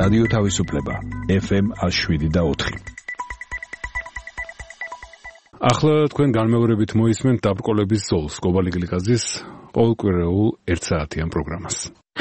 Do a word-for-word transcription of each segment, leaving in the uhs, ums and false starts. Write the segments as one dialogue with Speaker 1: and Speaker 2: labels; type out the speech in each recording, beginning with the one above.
Speaker 1: რადიო თავისუფლება ეფ ემ შვიდ და ოთხი. ახლა თქვენ განმეორებით მოისმენთ დაბრკოლების ზოლს კობალი გლიკაძის ყოველკვირეულ ერთ საათიან პროგრამას.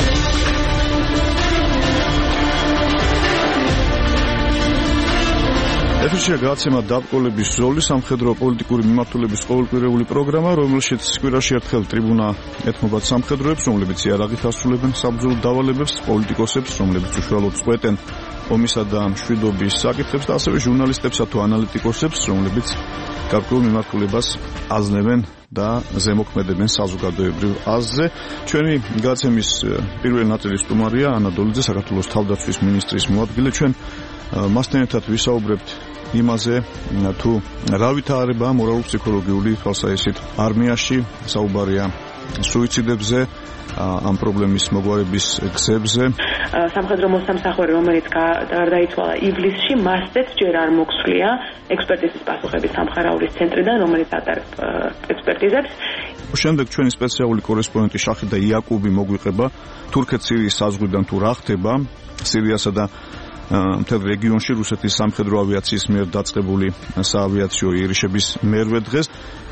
Speaker 2: ეთერშია გადაცემა დაბრკოლების ზოლი, სამხედრო პოლიტიკური მიმართულების ყოველკვირეული პროგრამა, რომელშიც კვირაში ერთხელ ტრიბუნა ეთმობათ სამხედროებს, რომლებიც იარაღით ასრულებენ საბრძოლო დავალებებს, პოლიტიკოსებს, რომლებიც უშუალოდ წყვეტენ ომისა და მშვიდობის საკითხებს და ასევე ჟურნალისტებსა თუ ანალიტიკოსებს, რომლებიც გარკვეულ მიმართულებას აზნევენ და ზემოქმედებენ საზოგადოებრივ აზრზე. ჩვენი გადაცემის პირველი ნაწილის სტუმარია ანა დოლიძე, საქართველოს თავდაცვის მინისტრის მოადგილე. ჩვენ მასთან ერთად ვისაუბრებთ იმაზე, თუ რა ვითარება მორალურ-ფსიქოლოგიური თვალსაზრისით არმიაში, საუბარია სუიციდებზე, ამ პრობლემის მოგვარების გზებზე.
Speaker 3: სამხედრო მოსამსახური, რომელიც გარდაიცვალა ივლისში, მასზეც ჯერ არ მოგვსვლია ექსპერტიზის პასუხების სამხარაულის ცენტრიდან, რომელიც ატარებს ექსპერტიზებს.
Speaker 2: შემდეგ ჩვენი სპეციალური კორესპონდენტი შახიდა იაკუბი მოგვიყება თურქეთ-სირიის საზღვრიდან თუ რა ხდება სირიასა და მთელ რეგიონში რუსეთის სამხედრო ავიაციის მიერ დაწყებული საავიაციო იერიშების მერვე დღეს.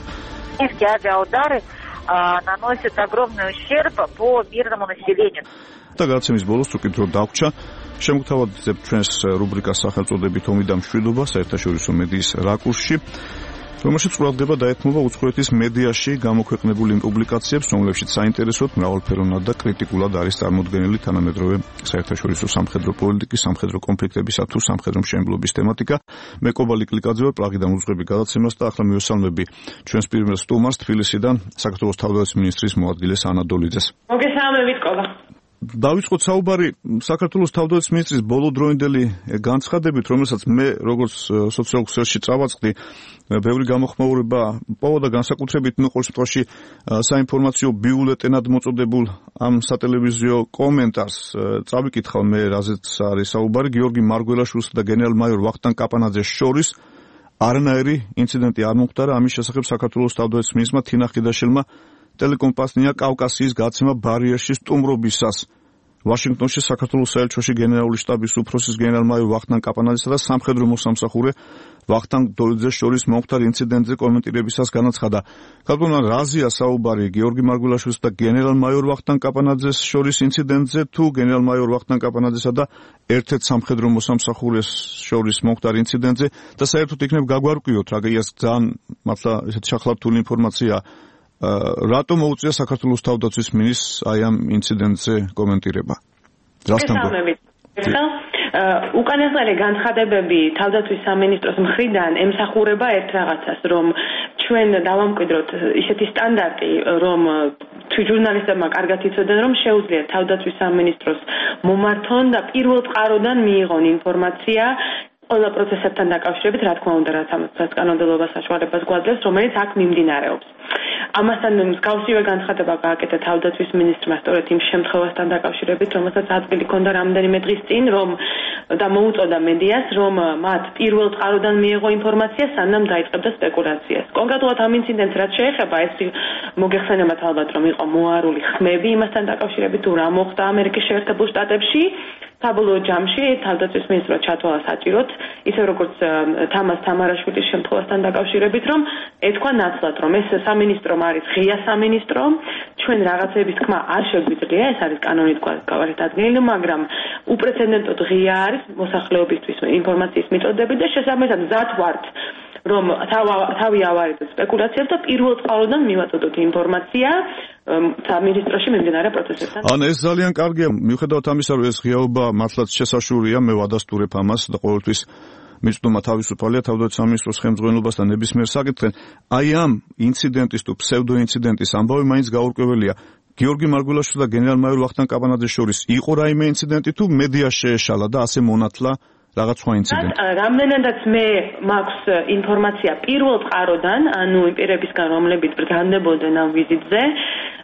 Speaker 4: Эти авиаудары наносят огромный ущерб по мирному населению.
Speaker 2: და გადაცემის ბოლოს უკეთ რო დაგვჭა, შემოგთავაზებთ ჩვენს რუბრიკას სახელწოდებით ომი და მშვიდობა საერთაშორისო მედიის რაკურსში, რომელშიც ყურადღება დაეთმობა უცხოეთის მედიაში გამოქვეყნებულ იმ პუბლიკაციებს, რომლებშიც საინტერესოდ მრავალფეროვნად და კრიტიკულად არის წარმოდგენილი თანამედროვე საერთაშორისო სამხედრო პოლიტიკის, სამხედრო კონფლიქტებისა თუ სამხედრო მშენებლობის თემატიკა. მე კობალი გლიკაძე ვარ, პრაღიდან უძღვები გადაცემას და ახლა მივესალმები ჩვენს პირველ სტუმარს თბილისიდან, საქართველოს თავდაცვის მინისტრის მოადგილეს ანა დოლიძეს.
Speaker 3: მოგესალმებით, კობა.
Speaker 2: დავიწყოთ საუბარი საქართველოს თავდაცვის მინისტრის ბოლოდროინდელი განცხადებით, რომელსაც მე როგორც სოციალურ ქსელში წავაწყდი, ბევრი გამოხმაურება პოვოდა, განსაკუთრებით ნუ ყოველ შემთხვევაში საინფორმაციო ბიულეტენად მოწოდებულ ამ სატელევიზიო კომენტარს წავიკითხავ მე, რაზეც არის საუბარი. გიორგი მარგველაშვილსა და გენერალ-მაიორ ვახტანგ კაპანაძეს შორის არანაირი ინციდენტი არ მომხდარა. ამის შესახებ საქართველოს თავდაცვის მინისტრმა თინა ხიდაშელმა ტელეკომპანია კავკასიის გაცემა ბარიერში სტუმრობისას ვაშინგტონში საქართველოს საელჩოში გენერალური შტაბის უფროსის გენერალ-მაიორ ვახტანგ კაპანაძესა და სამხედრო მოსამსახურე ვახტანგ დოლიძეს შორის მომხდარ ინციდენტზე კომენტირებისას განაცხადა. ქალბატონო, რაზეა საუბარი გიორგი მარგველაშვილის და გენერალ-მაიორ ვახტანგ კაპანაძეს შორის ინციდენტზე თუ გენერალ-მაიორ ვახტანგ კაპანაძესა და ერთ-ერთ სამხედრო მოსამსახურეს შორის მომხდარ ინციდენტზე და საერთოდ იქნებ გაგვარკვიოთ, რა გიას ძალიან მართლა ესეთ შახლართული ინფორმაცია რატომ მოუწია საქართველოს თავდაცვის მინისტრს აი ამ ინციდენტზე კომენტირება? რასთან
Speaker 3: გესალმებით. უკანასკნელი განცხადებები თავდაცვის სამინისტროს მხრიდან ემსახურება ერთ რაღაცას, რომ ჩვენ დავამკვიდროთ ისეთი სტანდარტი, რომ თუ ჟურნალისტებმა კარგად იცოდნენ, რომ შეუძლიათ თავდაცვის სამინისტროს მომართონ და პირველ წყაროდან მიიღონ ინფორმაცია ყველა პროცესებთან დაკავშირებით, რა თქმა უნდა, რაც ამას კანონმდებლობა საშუალებას გვაძლევს, რომელიც აქ მიმდინარეობს. ამასთან მსგავსივე განცხადება გააკეთა თავდაცვის მინისტრმა სწორედ იმ შემთხვევასთან დაკავშირებით, რომელსაც ადგილი ჰქონდა რამდენიმე დღის წინ, რომ და მოუწოდა მედიას, რომ მათ პირველ წყაროდან მიიღო ინფორმაცია, სანამ დაიწყებდა სპეკულაციას. კონკრეტულად ამ ინციდენტს რაც შეეხება, ეს მოგეხსენებათ ალბათ, რომ იყო მოარული ხმები იმასთან დაკავშირებით, თუ რა მოხდა ამერიკის შეერთებულ შტატებში. საბოლოო ჯამში თავდაცვის მინისტრმა ჩათვალა საჭიროდ, ისე როგორც თამას თამარაშვილის შემთხვევასთან დაკავშირებით, რომ ეთქვა ნაცვლად, რომ ეს სამინისტრომ არის ღია სამინისტრო, ჩვენ რაღაცების თქმა არ შეგვიძლია, ეს არის კანონით გადადგმული, მაგრამ უპრეცედენტოდ ღია არის მოსახლეობისთვის ინფორმაციის მიწოდები და შესაბამისად მზად ვართ, რომ თავი ავარეთოთ სპეკულაციებს და პირველ წყაროდან მივაწოდოთ ინფორმაცია სამინისტროში მიმდინარე პროცესებთან.
Speaker 2: ან ეს ძალიან კარგია, მიუხედავად ამისა, რომ ეს ღიაობა მართლაც შესაშურია, მე ვადასტურებ ამას და ყოველთვის მიწვდომა თავისუფალია თავდაცვის სამინისტროს ხელმძღვანელობასთან ნებისმიერ საკითხთან. აი ამ ინციდენტის თუ ფსევდო ინციდენტის ამბავი მაინც გაურკვეველია. გიორგი მარგველაშვილს და გენერალ-მაიორ ვახტანგ კაპანაძეს შორის იყო რაიმე ინციდენტი თუ მედია შეეშალა და ასე მონათლა რაღაც სხვა ინციდენტი?
Speaker 3: რამდენადაც მე მაქვს ინფორმაცია პირველ წყაროდან, ანუ იმ პირებისგან, რომლებიც ბრდანდებოდნენ ამ ვიზიტზე,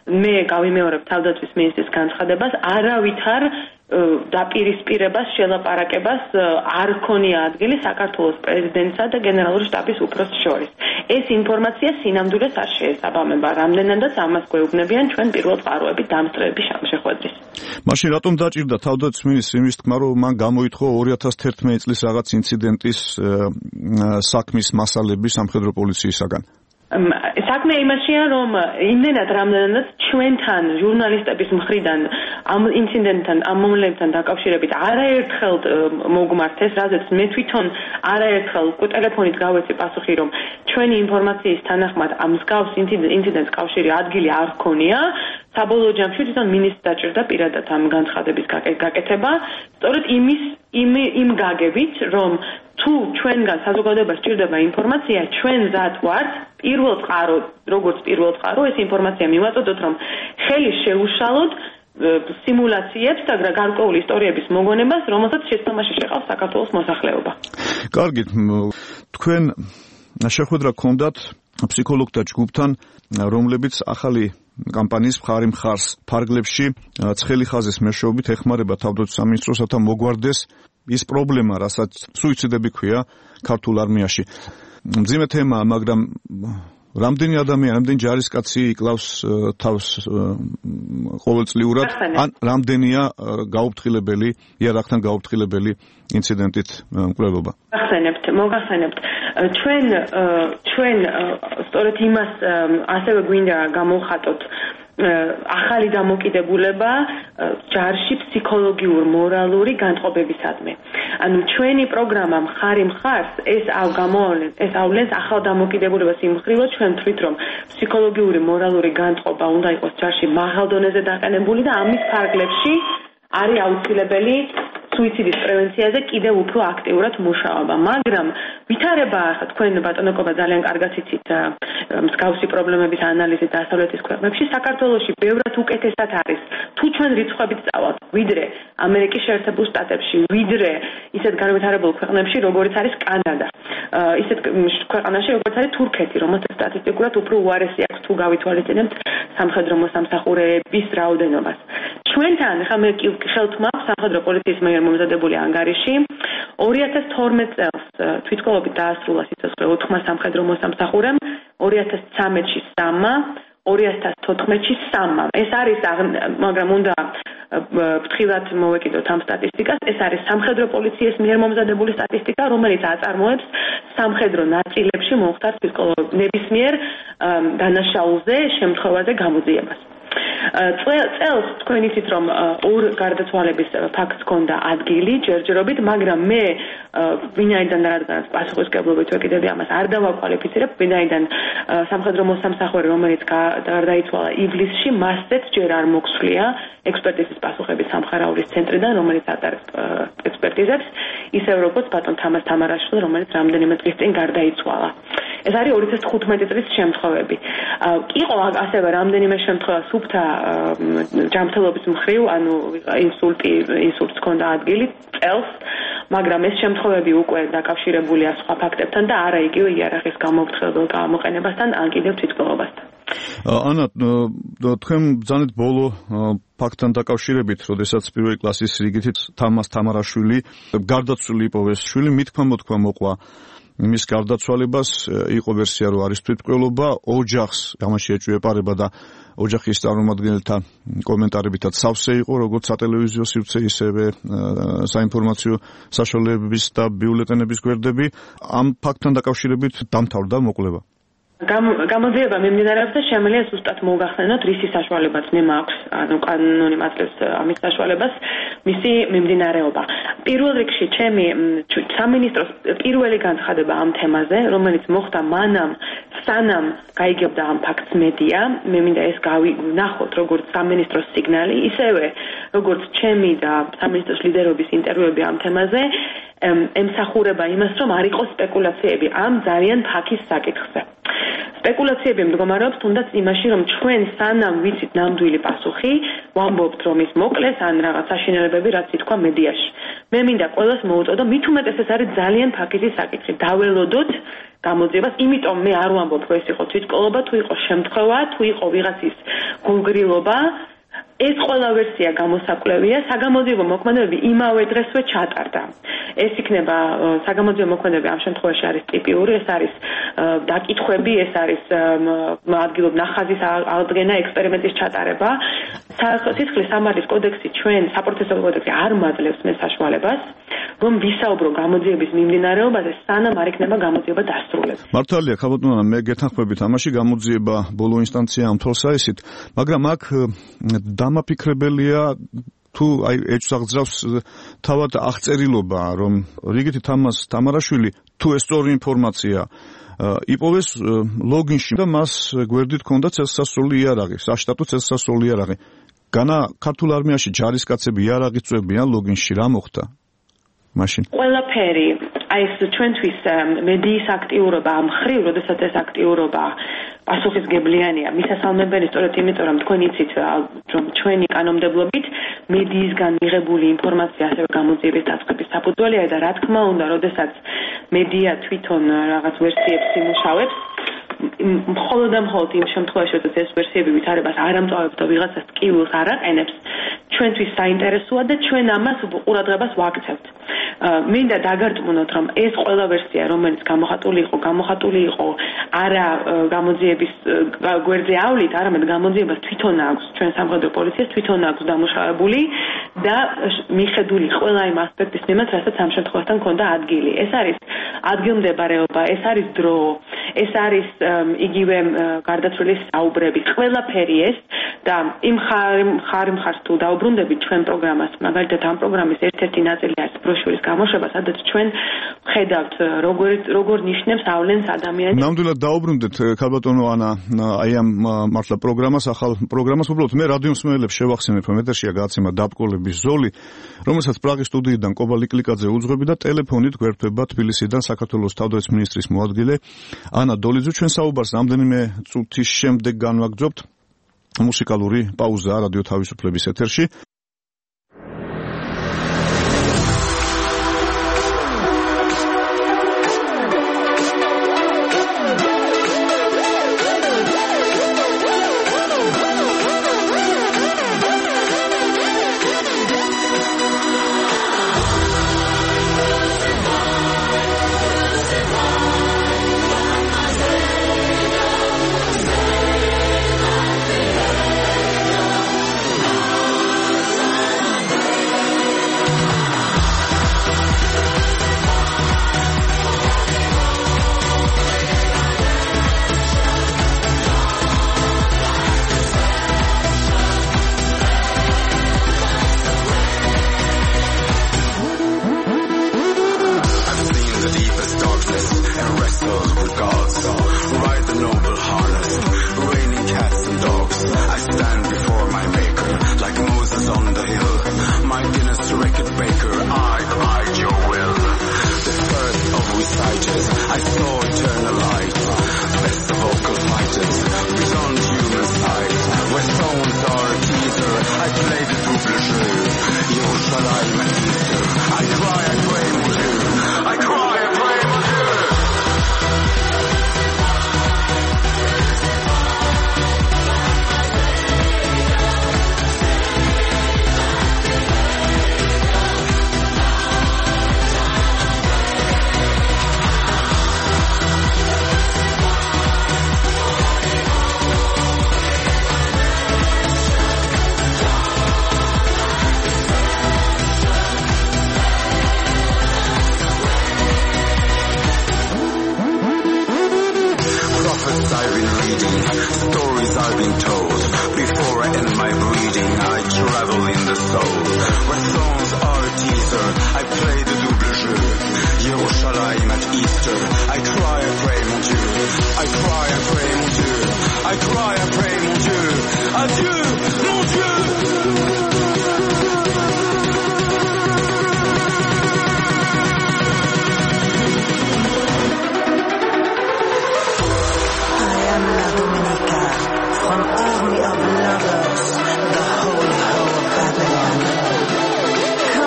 Speaker 3: მე გავიმეორებ თავდაცვის მინისტრის განცხადებას, არავითარ დაპირისპირებას, შელაპარაკებას არ ქონია ადგილი საქართველოს პრეზიდენტსა და გენერალური შტაბის უფროსს შორის. ეს ინფორმაცია სინამდვილეს არ შეესაბამება, რამდენადაც ამას გვეუბნებიან ჩვენ პირველ წყაროები დამსწრეების შეხვედრის.
Speaker 2: მაშინ რატომ დაჭირდა თავდაცვის მინისტრს იმის თქმა, რომ მან გამოითხოვა ორი ათას თერთმეტი წლის რაღაც ინციდენტის საქმის მასალები სამხედრო პოლიციისაგან?
Speaker 3: საქმე იმაშია, რომ იმდენად რამდენადაც ჩვენთან ჟურნალისტების მხრიდან ამ ინციდენტთან, ამ მომენტთან დაკავშირებით არაერთხელ მოგმართეს, რაზეც მე თვითონ არაერთხელ ტელეფონით გავეცი პასუხი, რომ ჩვენი ინფორმაციის თანახმად ამ მსგავს ინციდენტს კავშირი ადგილი არ ჰქონია. საბოლოო ჯამში თვითონ მინისტრს დაჭირდა პირადად ამ განცხადების გაკეთება, სწორედ იმის იმ იმ გაგებით, რომ თუ ჩვენგან საზოგადოებას სჭირდება ინფორმაცია, ჩვენ მზად ვართ პირველ წყარო, როგორც პირველ წყარო ეს ინფორმაცია მივაწოდოთ, რომ ხელი შეუშალოთ სიმულაციებს და გარკვეული ისტორიების მოგონებას, რომელსაც შეცდომაში შეყავს საქართველოს მოსახლეობა.
Speaker 2: კარგით, თქვენ შეხვედრა გქონდათ ფსიქოლოგთა ჯგუფთან, რომლებიც ახალი კამპანიის მხარი მხარს ფარგლებში ცხელი ხაზის მეშვეობით ეხმარება თავდაცვის სამინისტროს, რათა მოგვარდეს ის პრობლემა, რასაც სუიციდები ქვია ქართულ არმიაში. მძიმე თემაა, მაგრამ რამდენი ადამიანი, რამდენი ჯარისკაცი იკლავს თავს ყოველწლიურად, ან რამდენია გაუფრთხილებელი, იარაღთან გაუფრთხილებელი ინციდენტით მკვლელობა?
Speaker 3: გახსენებთ, მოგახსენებთ. ჩვენ ჩვენ სწორედ იმას ასევე გვინდა გამოვხატოთ ახალი დამოკიდებულება ჯარში ფსიქოლოგიურ მორალური განწყობებისადმი. ანუ ჩვენი პროგრამა მხარი მხარს ეს ავგამოვლენს, ეს ავლენს ახალ დამოკიდებულებას იმ მხრივ, ჩვენ ვთვლით, რომ ფსიქოლოგიური მორალური განწყობა უნდა იყოს ჯარში მაღალ დონეზე დაყენებული და ამის ფარგლებში არის აუცილებელი სუიციდის პრევენციაზე კიდევ უფრო აქტიურად მუშაობა. მაგრამ ვითარება ახლა თქვენ ბატონოკობა ძალიან კარგად იცით მსგავსი პრობლემების ანალიზი დასავლეთის ქვეყნებში, საქართველოში ბევრად უკეთესად არის თუ ჩვენ რიცხვებით წავალთ, ვიდრე ამერიკის შეერთებულ შტატებში, ვიდრე ისეთ განვითარებულ ქვეყნებში, როგორიც არის კანადა. ისეთ ქვეყანაში, როგორც არის თურქეთი, რომელსაც სტატისტიკურად უფრო უარესი აქვს თუ გავითვალისწინებთ სამხედრო მოსამსახურეების რაოდენობას. ჩვენთან ხა მე ხელთ მაქვს სამხედრო პოლიციის მიერ მომზადებული ანგარიში ორი ათას თორმეტ წელს თვითმკვლელობით დაასრულა სიცოცხლე ოთხმა სამხედრო მოსამსახურემ, ორი ათას ცხრამეტში სამმა, ორი ათას თოთხმეტში სამმა. ეს არის, მაგრამ უნდა ფრთხილად მოვეკიდოთ ამ სტატისტიკას, ეს არის სამხედრო პოლიციის მიერ მომზადებული სტატისტიკა, რომელიც აწარმოებს სამხედრო ნაწილებში მომხდარ ნებისმიერ დანაშაულზე, შემთხვევაზე გამოძიებას. წელს თქვენ იცით, რომ ორ გარდაცვალების ფაქტს ჰქონდა ადგილი ჯერჯერობით, მაგრამ მე ვინაიდან რადგანაც პასუხისმგებლობით ვეკიდები ამას არ დავაკვალიფიცირებ, ვინაიდან სამხედრო მოსამსახური, რომელიც გარდაიცვალა ივლისში, მასზეც ჯერ არ მოგვსვლია ექსპერტიზის პასუხების სამხარაულის ცენტრიდან, რომელიც ატარებს ექსპერტიზებს, ისევ როგორც ბატონ თამარ თამარაშვილი, რომელიც რამდენიმე წლის წინ გარდაიცვალა. ეს არის ორი ათას თხუთმეტი წლის შემთხვევები. იყო ასევე რამდენიმე შემთხვევა სუფთა ჯანმრთელობის მხრივ, ანუ ინსულტი, ინსულტს ჰქონდა ადგილი წელს, მაგრამ ეს შემთხვევები უკვე დაკავშირებულია სხვა ფაქტებთან და არა იგივე იარაღის გამოფრთხილებელ გამოყენებასთან, ან კიდევ თვითმკვლელობასთან.
Speaker 2: ანა, თქვენ ბრძანეთ ბოლო ფაქტთან დაკავშირებით, როდესაც პირველი კლასის რიგით თამარ თამარაშვილი გარდაცვლილი იპოვეს შვილი, მithქმა მოთქვა მოყვა მის გარდაცვალებას, იყო ვერსია, რომ არის თვითმკვლელობა, ოჯახს ამაში ეჭვიეპარება და ოჯახის წარმომადგენელთა კომენტარებითაც სავსე იყო, როგორც სატელევიზიო სივრცე, ისევე საინფორმაციო საშუალებების და ბიულეტენების გვერდები. ამ ფაქტთან დაკავშირებით დამთავრდა მოკვლევა.
Speaker 3: გამოძიება მიმდინარეობს და შემიძლია ზუსტად მოგახსენოთ, რისი საშუალებაც მე მაქვს, ანუ კანონი მაძლევს ამის საშუალებას, მისი მიმდინარეობა. პირველ რიგში ჩემი სამინისტროს პირველი განცხადება ამ თემაზე, რომელიც მოხდა მანამ, სანამ გაიგებდა ამ ფაქტს მედია, მე მინდა ეს გავინახოთ, როგორც სამინისტროს სიგნალი, ისევე როგორც ჩემი და სამინისტროს ლიდერობის ინტერვიუები ამ თემაზე, ემსახურება იმას, რომ არ იყოს სპეკულაციები ამ ძალიან ფაქის საკითხზე. სპეკულაციები მდგომარეობს თუნდაც იმაში, რომ ჩვენ სანამ ვიცით ნამდვილი პასუხი, ვამბობთ, რომ ის მოკლეს ან რაღაც საშინელებები, რაც ითქვა მედიაში. მე მინდა ყველას მოუწოდო, მით უმეტეს ეს არის ძალიან ფაქიზი საკითხი. დაველოდოთ, გამოძიებას, იმიტომ მე არ ვამბობ, რომ ეს იყო თვითკოლობა, თუ იყო შემთხვევა, თუ იყო ვიღაცის გულგრილობა. ეს ყველა ვერსია გამოსაკვლევია, საგამოძიებო მოქმედებები იმავე დღესვე ჩატარდა. ეს იქნება საგამოძიებო მოქმედებები ამ შემთხვევაში არის ტიპიური, ეს არის დაკითხვები, ეს არის ადგილობრივ ნახაზის აღდგენა, ექსპერიმენტის ჩატარება. სისხლის სამართლის კოდექსი ჩვენ საპროცესო კოდექსი არ მაძლევს მე საშუალებას, რომ ვისაუბრო გამოძიების მიმდინარეობაზე, სანამ არ იქნება გამოძიება დასრულებული.
Speaker 2: მართალია, ხაბატონო, მე გეთანხმებით ამაში გამოძიება ბოლო ინსტანცია ამ თვალსაჩინით, მაგრამ აქ დამაფიქრებელია თუ აი ეჭვს აღძრავს თავად აღწერილობა, რომ რიგითი თამას თამარაშვილი თუ ეს სწორი ინფორმაცია იპოვეს ლოგინში და მას გვერდით ჰქონდა წელსასროლი იარაღი, საშტატო წელსასროლი იარაღი. განა ქართულ არმიაში ჯარისკაცები იარაღი წვევიან ლოგინში, რა მოხდა? მაშინ
Speaker 3: ყველაფერი აი ეს ჩვენთვის მედიის აქტიურობა ამ ხრივ, როდესაც ეს აქტიურობა პასუხისგებლიანია, მისასალმებელი სწორედ იმიტომ, რომ თქვენ იცით, რომ ჩვენი კანონმდებლობით მედიისგან მიღებული ინფორმაცია ასევე გამოძიების დაწყების საფუძველია და რა თქმა უნდა, როდესაც მედია თვითონ რაღაც ვერსიებს იმუშავებს, მხოლოდ და მხოლოდ იმ შემთხვევაში, როდესაც ეს ვერსიები ვითარებას არ ამწვავებს და ვიღაცას ტკივილს არ აყენებს, ჩვენთვის საინტერესოა და ჩვენ ამას ყურადღებას ვაქცევთ. მინდა დაგარწმუნოთ, რომ ეს ყველა ვერსია, რომელიც გამოხატული იყო, გამოხატული იყო არა გამოძიების გვერდზე ავლით, არამედ გამოძიებას თვითონ აქვს, ჩვენ სამხედრო პოლიციას თვითონ აქვს დამუშავებული და მიხედული ყველა იმ ასპექტის მიმართ, რასაც ამ შემთხვევასთან ჰქონდა ადგილი. ეს არის ადგილმდებარეობა, ეს არის დრო, ეს არის იგივე გარდაცვლილის საუბრები, ყველაფერი ეს და იმ ხარ მხარს თუ დაუბრუნდებით ჩვენ პროგრამას, მაგალითად ამ პროგრამის ერთ-ერთი ნაწილი არის ბროშურის გამოშვება, სადაც ჩვენ ხედავთ როგორ როგორ ნიშნებს ავლენს ადამიანს.
Speaker 2: ნამდვილად დაუბრუნდეთ ქალბატონო ანა აი ამ მართლა პროგრამას, ახალ პროგრამას, უბრალოდ მე რადიო მსმენელებს შევახსენებ, რომ ეთერშია გადაცემა დაბკოლების ზოლი, რომელსაც პრაღის სტუდიიდან კობა ლიკლიკაძე უძღვები და ტელეფონით გვერდება თბილისიდან საქართველოს თავდაცვის მინისტრის მოადგილე ანა დოლიძე. ჩვენ საუბარს რამდენიმე წუთის შემდეგ განვაგრძობთ. მუსიკალური პაუზა რადიო თავისუფლების ეთერში.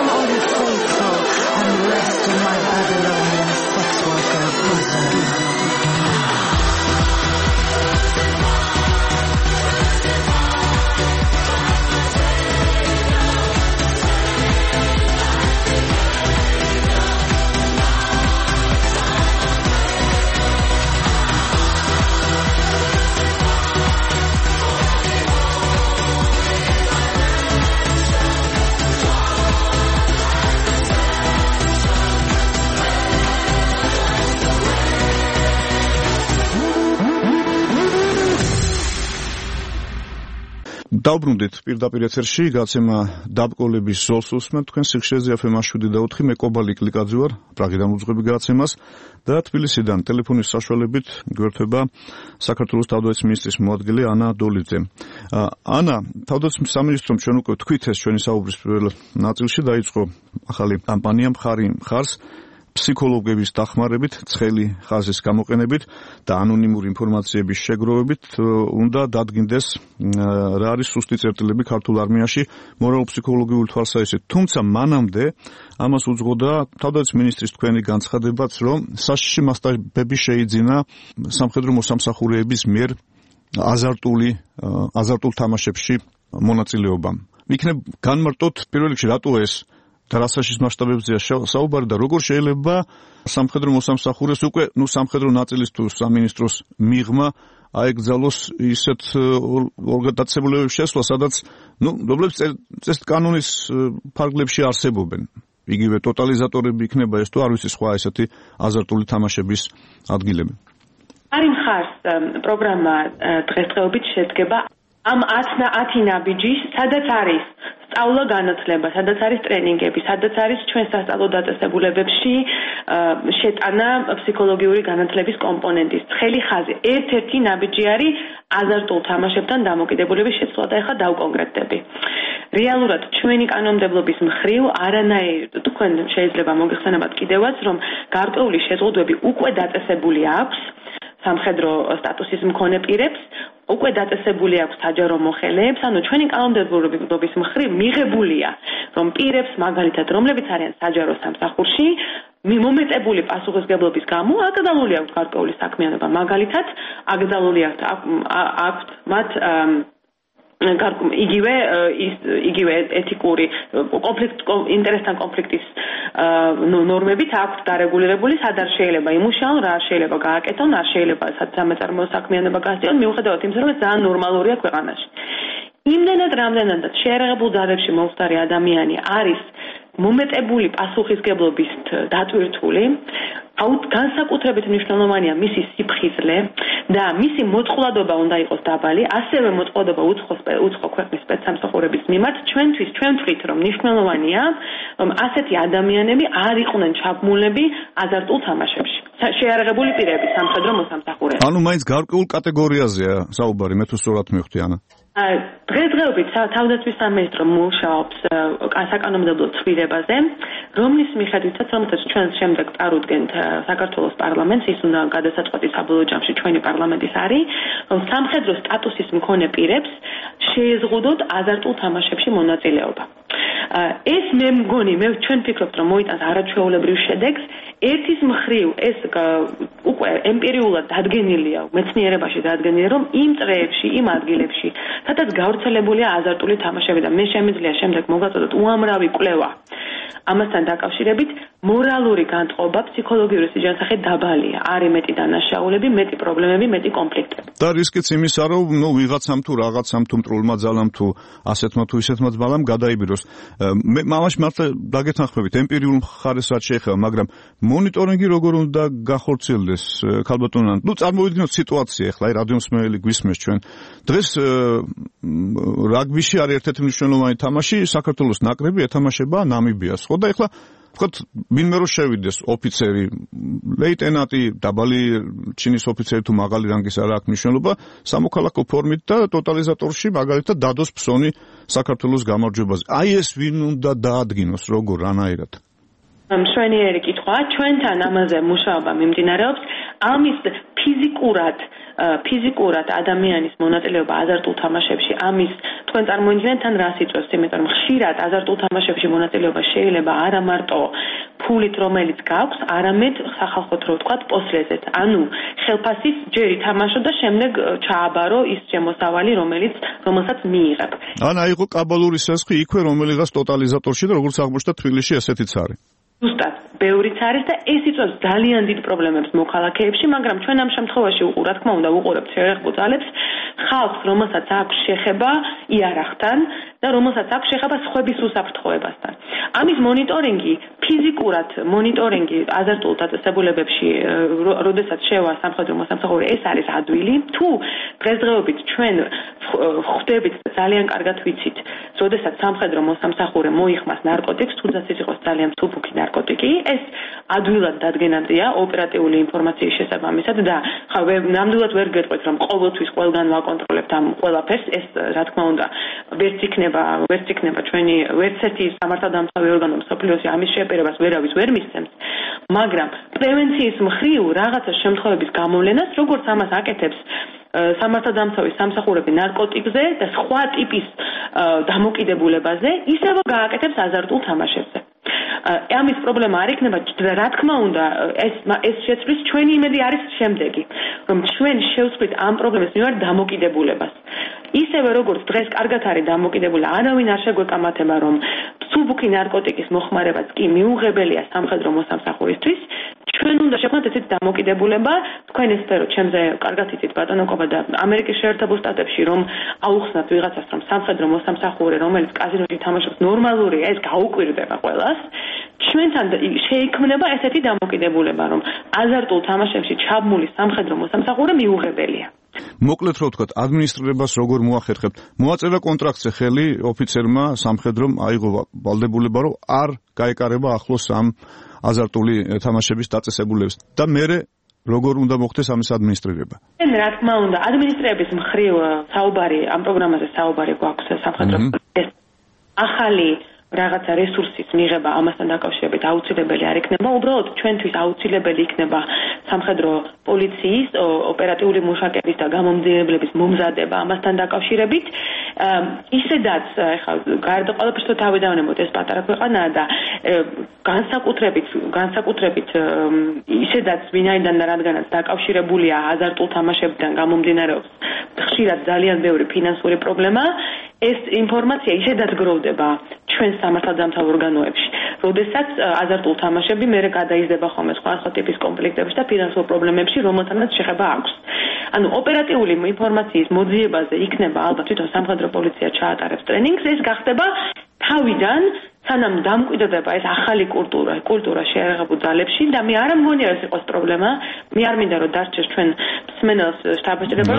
Speaker 5: In my Babylonian sex worker bosom.
Speaker 2: დავბრუნდით პირდაპირ ეთერში, გაცემა დაბკოლების ზოლს უსმენთ თქვენ სიხშირეზე ეფ ემ შვიდი და ოთხი, მე კობალი კლიკაძე ვარ, პრაღიდან უძღვები გაცემას და თბილისიდან ტელეფონის საშუალებით გვერდება საქართველოს თავდაცვის მინისტრის მოადგილე ანა დოლიძე. ანა, თავდაცვის სამინისტრომ ჩვენ უკვე თქვით ეს ჩვენი საუბრის პირველ ნაწილში დაიწყო ახალი კამპანია მხარი მხარს ფსიქოლოგების დახმარებით, ცხელი ხაზის გამოყენებით და ანონიმური ინფორმაციების შეგროვებით უნდა დადგინდეს რა არის სუსტი წერტილები ქართულ არმიაში მორალურ-ფსიქოლოგიური თვალსაზრისით. თუმცა მანამდე ამას უძღოდა თავდაცვის მინისტრის თქვენი განცხადებაც, რომ საშიში მასშტაბები შეიძინა სამხედრო მოსამსახურეების მიერ აზარტული აზარტულ თამაშებში მონაწილეობამ. იქნებ განმარტოთ პირველ რიგში რატო ეს და რა საშიშ მასშტაბებზეა საუბარი და როგორ შეიძლება სამხედრო მოსამსახურეს უკვე ნუ სამხედრო ნაწილის თუ სამინისტროს მიღმა აეკრძალოს ისეთ ორგანიზაციებების შესვლა, სადაც ნუ რომლებს წესთ კანონის ფარგლებში არსებობენ. იგივე ტოტალიზატორები იქნება ეს თუ არ ვიცი სხვა ესეთი აზარტული თამაშების ადგილები.
Speaker 3: არი მხარს პროგრამა დღესდღეობით შედგება ამ ათი ნაბიჯის, სადაც არის სწავლა განათლება, სადაც არის ტრენინგები, სადაც არის ჩვენ სასწავლო დაწესებულებებში შეტანა ფსიქოლოგიური განათლების კომპონენტის ცხელი ხაზი. ერთ-ერთი ნაბიჯი არის აზარტულ თამაშებთან დამოკიდებულების შეცვლა და ეხლა დავკონკრეტდები. რეალურად ჩვენი კანონმდებლობის მხრივ არანაირ თქვენ შეიძლება მოგეხსენებათ კიდევაც, რომ გარკვეული შეზღუდვები უკვე დაწესებული აქვს სამხედრო სტატუსის მქონე პირებს, უკვე დაწესებული აქვს საჯარო მოხელეებს, ანუ ჩვენი კანონმდებლობის მხრივ მიღებულია, რომ პირებს, მაგალითად, რომლებიც არიან საჯარო სამსახურში, მომეწებული პასუხისმგებლობის გამო აკრძალული აქვს გარკვეული საქმიანობა, მაგალითად, აკრძალული აქვს მათ იგივე ის იგივე ეთიკური კონფლიქტ ინტერესთან კონფლიქტის ნორმებით აქვს დარეგულირებული, სად არ შეიძლება იმუშაონ, რა არ შეიძლება გააკეთონ, არ შეიძლება საწარმოო საქმიანობა გასწიონ, მიუხედავად იმისა, რომ ეს ძალიან ნორმალურია ქვეყანაში. იმდენად რამდენადაც შეერაღებულ ძალებში მომხდარი ადამიანი არის მომეწებული პასუხისმგებლობის დატვირთული, აუთ განსაკუთრებით მნიშვნელოვანია მისი სიფხიზლე და მისი მოწყვლადობა უნდა იყოს დაბალი, ასევე მოწყვლადობა უცხო ქვეყნის სპეცსამსახურების მიმართ. ჩვენთვის ჩვენ ვთვლით, რომ მნიშვნელოვანია, რომ ასეთი ადამიანები არ იყვნენ ჩაბმულები აზარტულ თამაშებში. შეარაღებული პირები, სამხედრო მოსამსახურეები.
Speaker 2: ანუ მაინც გარკვეულ კატეგორიაზეა საუბარი, მე თუ სწორად მივხვდი, ანა.
Speaker 3: დღესდღეობით თავდაცვის სამინისტრო მუშაობს საკანონმდებლო ცვლილებაზე, რომლის მიხედვითაც, რომელსაც ჩვენ შემდეგ წარუდგენთ საქართველოს პარლამენტს, ის უნდა გადასაწყვეტის საბოლოო ჯამში ჩვენი პარლამენტის არის, რომ სამხედრო სტატუსის მქონე პირებს შეეზღუდოთ აზარტულ თამაშებში მონაწილეობა. ეს მე მგონი, მე ჩვენ ვფიქრობთ, რომ მოიტანს არაჩვეულებრივ შედეგს. ერთის მხრივ ეს უკვე ემპირიულად დადგენილია, მეცნიერებაში დადგენილია, რომ იმ წრეებში, იმ ადგილებში, სადაც გავრცელებულია აზარტული თამაშები და მე შემიძლია შემდეგ მოგაწოდოთ უამრავი კვლევა ამასთან დაკავშირებით, მორალური განწყობა ფსიქოლოგიური სიჯანსაღით დაბალია. არის მეტი დანაშაულები, მეტი პრობლემები, მეტი კონფლიქტები.
Speaker 2: და რისკიც იმისა, რომ ნუ ვიღაცამ თუ რაღაცამ თუ მტრულმა ძალამ თუ ასეთმა თუ ისეთმა ძალამ გადაიბიროს. მე მამაში მართლა დაგეთანხმებით, ემპირიულ მხარეს რაც შეეხება, მაგრამ მონიტორინგი როგორ უნდა გახორციელდეს, ქალბატონო? ნუ წარმოვიდგინოთ სიტუაცია ახლა, აი რადიომსმენელი გვისმენს ჩვენ. დღეს რაგბიში არის ერთ-ერთი მნიშვნელოვანი თამაში, საქართველოს ნაკრები ეთამაშება ნამიბიას. ხო და ახლა ვთქვათ, ვინმე რო შევიდეს ოფიცერი, ლეიტენანტი, დაბალი ჩინის ოფიცერი თუ მაღალი რანგის არა აქვს მნიშვნელობა, სამოქალაქო ფორმით და ტოტალიზატორში მაგალითად დადოს ფსონი საქართველოს გამარჯვებაზე. აი ეს ვინ უნდა დაადგინოს, როგორ, რანაირად?
Speaker 3: მშვენიერი კითხვაა, ჩვენთან ამაზე მუშაობა მიმდინარეობს. ამის ფიზიკურად ფიზიკურად ადამიანის მონაწილეობა აზარტულ თამაშებში, ამის თქვენ წარმოიდგინეთ თან რას იწვევს, იმიტომ რომ ხშირად აზარტულ თამაშებში მონაწილეობა შეიძლება არა მარტო ფულით, რომელიც გაქვს, არამედ სახალხოდ რო ვთქვათ, პოსლეზეც. ანუ ხელფასის ჯერ ითამაშო და შემდეგ ჩააბარო ის შემოსავალი, რომელიც რომელსაც მიიღებ.
Speaker 2: ან აიღო კაბალური სასხი იქვე, რომელიღაც ტოტალიზატორში და როგორც აღმოჩნდა თბილისში ესეთიც არის.
Speaker 3: ზუსტად, ბევრიც არის და ეს იწვევს ძალიან დიდ პრობლემებს მოქალაქეებში, მაგრამ ჩვენ ამ შემთხვევაში რა თქმა უნდა ვუყურებთ შეერაღებულ ძალებს, ხალხს, რომელსაც აქვს შეხება იარაღთან და რომელსაც აქვს შეხება სხვების უსაფრთხოებასთან. ამის მონიტორინგი, ფიზიკურად მონიტორინგი აზარტულ დაწესებულებებში, როდესაც შევა სამხედრო მოსამსახური, ეს არის ადვილი. თუ დღესდღეობით ჩვენ ხვდებით ძალიან კარგად ვიცით, როდესაც სამხედრო მოსამსახურე მოიხმას ნარკოტიკს, თუნდაც ის იყოს ძალიან მსუბუქი ნარკოტიკი, ეს ადვილად დადგენადია ოპერატიული ინფორმაციის შესაბამისად და ხა ნამდვილად ვერ გეტყვით, რომ ყოველთვის ყველგან ვაკონტროლებთ ამ ყველაფერს, ეს რა თქმა უნდა ვერც იქნება, ვერც იქნება ჩვენი ვერც ერთი სამართალდამცავი ორგანო მსოფლიოში ამის შეპირებას ვერავის ვერ მისცემს, მაგრამ პრევენციის მხრივ რაღაცა შემთხვევების გამოვლენას, როგორც ამას აკეთებს სამართალდამცავი სამსახურები ნარკოტიკზე და სხვა ტიპის დამოკიდებულებაზე, ისევ გააკეთებს აზარტულ თამაშებზე. ამის პრობლემა არ იქნება, რა თქმა უნდა, ეს ეს შეცვლის ჩვენი იმედი არის შემდეგი, რომ ჩვენ შევცვლით ამ პრობლემის მიმართ დამოკიდებულებას. ისევე როგორც დღეს კარგად არის დამოკიდებული, არავინ არ შეგვეკამათება, რომ მსუბუქი ნარკოტიკის მოხმარებაც კი მიუღებელია სამხედრო მოსამსახურისთვის, ჩვენ უნდა შევქმნათ ესეთი დამოკიდებულება, თქვენ ეს სფერო ჩემზე კარგად იცით ბატონო კობა და ამერიკის შეერთებულ შტატებში რომ აუხსნათ ვიღაცას, რომ სამხედრო მოსამსახურე, რომელიც კაზინოში თამაშობს, ნორმალურია, ეს გაუკვირდება ყველას. ჩვენთან შეიქმნება ესეთი დამოკიდებულება, რომ აზარტულ თამაშებში ჩაბმული სამხედრო მოსამსახურე მიუღებელია.
Speaker 2: მოკლედ რო ვთქვათ, ადმინისტრირებას როგორ მოახერხებთ? მოაწერა კონტრაქტზე ხელი ოფიცერმა სამხედრომ, აიღო ვალდებულება, რომ არ გაეკარება ახლოს ამ აზარტული თამაშების დაწესებულებას და მერე როგორ უნდა მოხდეს ამის ადმინისტრირება?
Speaker 3: რა თქმა უნდა, ადმინისტრირების მხრივ საუბარი ამ პროგრამაზე საუბარი გვაქვს სამხედრო ახალი რაღაცა რესურსის მიღება ამასთან დაკავშირებით აუცილებელი არ იქნება, უბრალოდ ჩვენთვის აუცილებელი იქნება სამხედრო პოლიციის ოპერატიული მუშაკების და გამომძიებლების მომზადება ამასთან დაკავშირებით. ისედაც ეხლა გარდა ყველაფერს თუ თავი დავნებოთ, ეს პატარა ქვეყანაა და განსაკუთრებით განსაკუთრებით ისედაც ვინაიდან და რადგანაც დაკავშირებულია აზარტულ თამაშებიდან გამომდინარეობს ხშირად ძალიან ბევრი ფინანსური პრობლემა, ეს ინფორმაცია ისედაც გროვდება ჩვენ სამართალდამცავ ორგანოებში, როდესაც აზარტულ თამაშები მერე გადაიზრდება ხოლმე სხვა ტიპის კონფლიქტებში და ფინანსურ პრობლემებში, რომელთანაც შეხება აქვს. ანუ ოპერატიული ინფორმაციის მოძიებაზე იქნება ალბათ თვითონ სამხედრო პოლიცია ჩაატარებს ტრენინგს, ეს გახდება თავიდან, სანამ დამკვიდრდება ეს ახალი კულტურა, კულტურა შეერაღებულ ძალებში და მე არ მგონია ეს იყოს პრობლემა, მე არ მინდა რომ დარჩეს ჩვენ მსმენელს შტაბ-ბიჭდება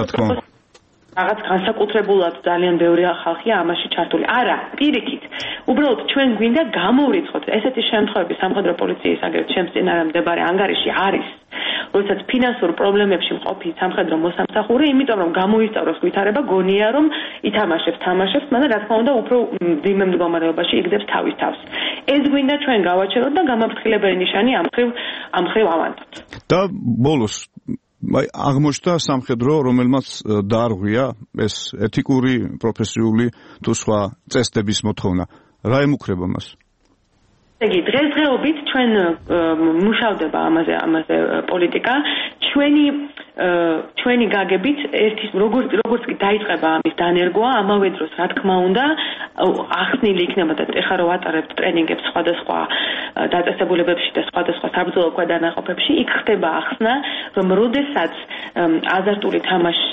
Speaker 3: რაღაც განსაკუთრებულად ძალიან ბევრი ხალხია ამაში ჩართული. არა, პირიქით. უბრალოდ ჩვენ გვინდა გამოვიწყოთ ესეთი შემთხვევები სამხედრო პოლიციის აგრეთ ჩემს წინააღმდეგ მდებარე ანგარიში არის, როდესაც ფინანსურ პრობლემებში მყოფი სამხედრო მოსამსახურე, იმიტომ რომ გამოისწავლოს ვითარება, გონია რომ ითამაშებს, თამაშებს, მაგრამ რა თქმა უნდა უფრო მძიმე მდგომარეობაში იგდებს თავის თავს. ეს გვინდა ჩვენ გავაჩეროთ და გამაფრთხილებელი ნიშანი ამ ხრივ ამ ხრივ ავანტოთ.
Speaker 2: და ბოლოს აი აღმოჩნდა სამხედრო, რომელმაც დაარღვია ეს ეთიკური, პროფესიული თუ სხვა წესდების მოთხოვნა. რა ემუქრება მას?
Speaker 3: იგი დღესდღეობით ჩვენ მუშავდება ამაზე ამაზე პოლიტიკა. ჩვენი ჩვენი გაგებით ერთის როგორც როგორც კი დაიწყება ამის დანერგვა, ამავე დროს რა თქმა უნდა ახსნილი იქნება და ეხლა რო ვატარებთ ტრენინგებს სხვადასხვა დაწესებულებებში და სხვადასხვა საბრძოლო ქვედანაყოფებში, იქ ხდება ახსნა, რომ როდესაც აზარტული თამაში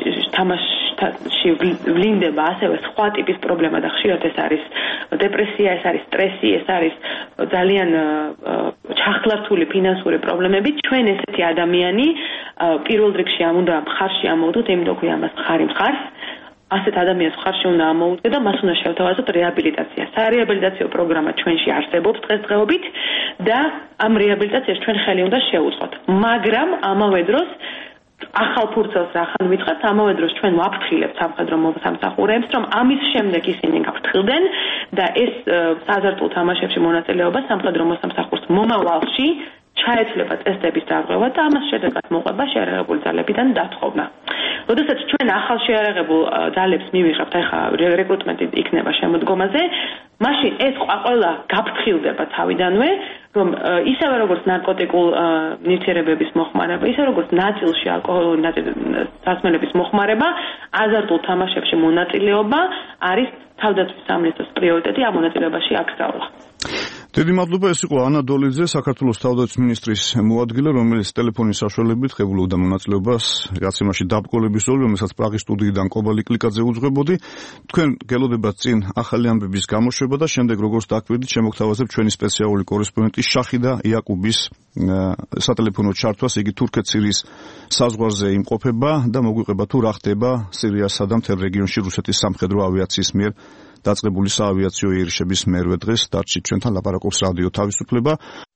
Speaker 3: თამაში ვლინდება ასევე სხვა ტიპის პრობლემა და ხშირად ეს არის დეპრესია, ეს არის სტრესი, ეს არის ძალიან ჩახლართული ფინანსური პრობლემები, ჩვენ ესეთი ადამიანი პირველ რიგში ამ უნდა მხარში ამოვდოთ, იმიტომ ქვია ამას მხარი მხარს. ასეთ ადამიანს მხარში უნდა ამოვუდგეთ და მას უნდა შევთავაზოთ რეაბილიტაცია. სარეაბილიტაციო პროგრამა ჩვენში არსებობს დღესდღეობით და ამ რეაბილიტაციას ჩვენ ხელი უნდა შევუწყოთ. მაგრამ ამავე დროს ახალ ფურცელს რახან ვიწყებთ, ამავე დროს ჩვენ ვაფრთხილებთ სამხედრო მოსამსახურეებს, რომ ამის შემდეგ ისინი გაფრთხილდნენ და ეს აზარტულ თამაშებში მონაწილეობა სამხედრო მოსამსახურს მომავალში ჩაეცლება წესდების დარღვევა და ამას შედეგად მოყვება შეიარაღებული ძალებიდან დათხოვნა. როდესაც ჩვენ ახალ შეიარაღებულ ძალებს მივიღებთ, ახლა რეკრუტმენტი იქნება შემოდგომაზე, მაშინ ეს ყველა გაფრთხილდება თავიდანვე, რომ ისევე როგორც ნარკოტიკულ ნივთიერებების მოხმარება, ისე როგორც ნაწილში ალკოჰოლური სასმელების მოხმარება, აზარტულ თამაშებში მონაწილეობა არის თავდაცვის სამინისტროს პრიორიტეტი ამ მონაწილეობაში აკრძალვა.
Speaker 2: დიდი მადლობა, ეს იყო ანა დოლიძე, საქართველოს თავდაცვის მინისტრის მოადგილე, რომელიც ტელეფონის საშუალებით ღებულობდა მონაწილეობას გაცემაში დაბრკოლების ზოლი, რომელსაც პრაღის სტუდიიდან კობალი კლიკაძე უძღვებოდი. თქვენ გელოდებათ წინ ახალი ამბების გამოშვება და შემდეგ როგორც დაგვირდით, შემოგთავაზებ ჩვენი სპეციალური კორესპონდენტი შახიდა იაკუბის სატელეფონო ჩართვას. იგი თურქეთ-სირიის საზღვარზე იმყოფება და მოგვიყვება თუ რა ხდება სირიასა და მთელ რეგიონში რუსეთის სამხედრო ავიაციის მიერ დაწყებული საავიაციო იერიშების მერვე დღეს. დარჩით ჩვენთან, ლაპარაკობს რადიო თავისუფლება.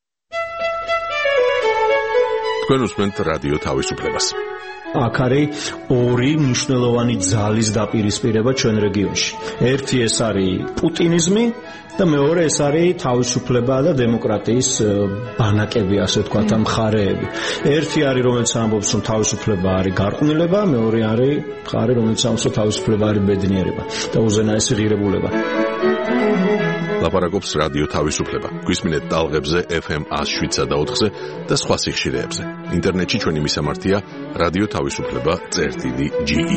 Speaker 5: თქვენ უსმენთ რადიო თავისუფლებას.
Speaker 6: აქ არის ორი მნიშვნელოვანი ძალის დაპირისპირება ჩვენ რეგიონში. ერთი ეს არის პუტინიზმი და მეორე ეს არის თავისუფლება და დემოკრატიის ბანაკები, ასე ვთქვათ, ამ მხარეები. ერთი არის, რომელიც ამბობს, რომ თავისუფლება არის გარყვნილება, მეორე არის მხარე, რომელიც ამბობს, რომ თავისუფლება არის ბედნიერება და უზენაესი ღირებულება.
Speaker 5: ლაპარაკობს რადიო თავისუფლება. გვისმინეთ ტალღებზე ეფ ემ ათს შვიდსა და ოთხზე და სხვა სიხშირეებზე. ინტერნეტში ჩვენი მისამართია რადიო თავისუფლება წერტილი ჯი ი.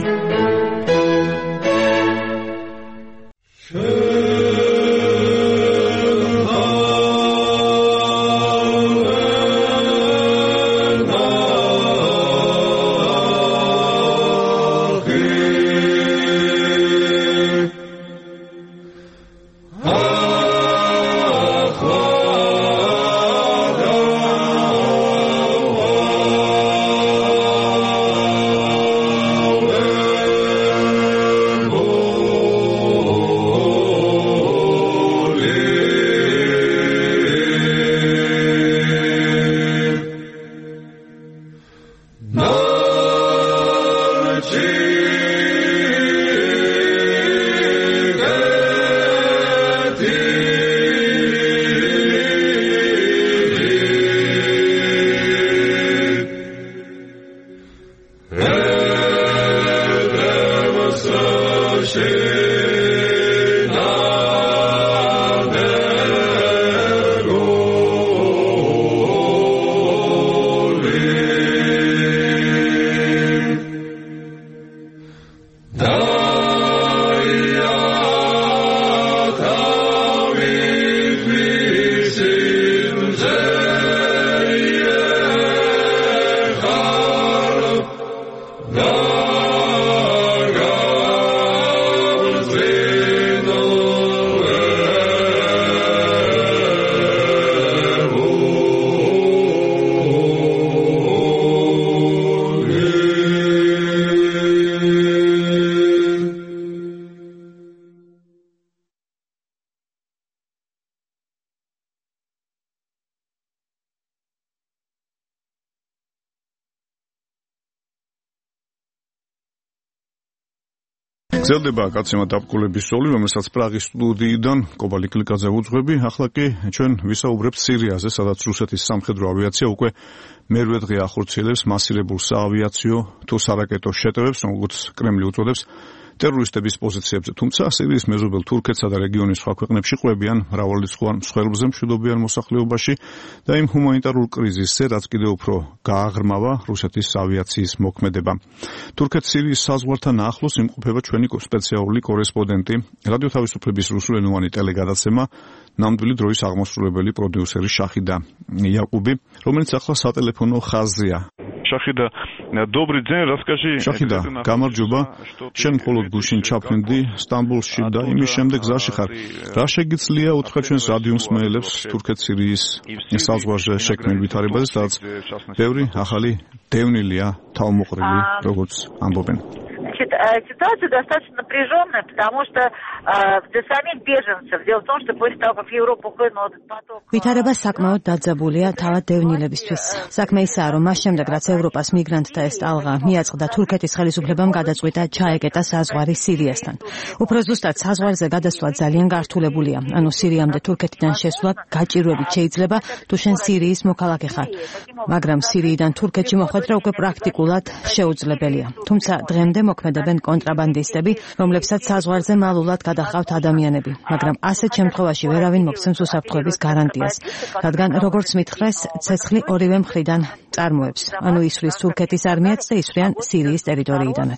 Speaker 2: გრძელდება გაცემა დაბრკოლების ზოლი, რომელსაც პრაღის სტუდიიდან კობალი კლიკაძე უძღვები. ახლა კი ჩვენ ვისაუბრებთ სირიაზე, სადაც რუსეთის სამხედრო ავიაცია უკვე მერვე დღე ახორციელებს მასირებულ საავიაციო თუ სარაკეტო შეტევებს, როგორც კრემლი უწოდებს, ტერორისტების პოზიციებზე. თუმცა სირიის მეზობელ თურქეთსა და რეგიონის სხვა ქვეყნებში ყვებიან მრავალრიცხოვან მსხვერპლზე მშვიდობიან მოსახლეობაში და იმ ჰუმანიტარულ კრიზისზე, რაც კიდევ უფრო გააღრმავა რუსეთის ავიაციის მოქმედება. თურქეთ-სირიის საზღვართან ახლოს იმყოფება ჩვენი სპეციალური კორესპონდენტი, რადიო თავისუფლების რუსულენოვანი ტელეგადაცემა, ნამდვილი დროის აღმასრულებელი პროდიუსერი შახიდა იაკუბი, რომელიც ახლა სატელეფონო ხაზზეა. შახიდა, добрый день, расскажи. შახიდა, გამარჯობა. შენ მხოლოდ გუშინ ჩაფრინდი სტამბოლში და იმის შემდეგ გზაში ხარ. რა შეგიძლია უთხრა ჩვენს რადიო მსმენელებს თურქეთ-სირიის საზღვარზე შექმნილ ვითარებაზე, სადაც ბევრი ახალი დევნილია თავმოყრილი, როგორც ამბობენ.
Speaker 4: Ситуация достаточно напряженная, потому что э, для самих беженцев. Дело в том, что после того, как в Европу хлынул этот поток...
Speaker 7: ვითარება საკმაოდ დაძაბულია თავად დევნილებისთვის. საქმე ისაა, რომ მას შემდეგ, რაც ევროპას მიგრანტთა ეს ტალღა მიაწყდა, თურქეთის ხელისუფლებამ გადაწყვიტა ჩაეკეტა საზღვარი სირიასთან. უფრო ზუსტად, საზღვარზე გადასვლა ძალიან გართულებულია. ანუ სირიამდე თურქეთიდან შესვლა გაჭირვებით შეიძლება, თუ შენ სირიის მოქალაქე ხარ. მაგრამ სირიიდან თურქეთში მოხვედრა უკვე პრაქტიკულად შეუძლებელია. თუმცა დღემდე იმოქმედებენ კონტრაბანდისტები, რომლებსაც საზღვარზე მალულად გადაჰყავთ ადამიანები, მაგრამ ასეთ შემთხვევაში ვერავინ მოგცემს უსაფრთხოების გარანტიას, რადგან როგორც მითხრეს, ცეცხლი ორივე მხრიდან წარმოებს. ანუ ისვრის თურქეთის არმიაც და ისვრიან სირიის ტერიტორიიდანაც.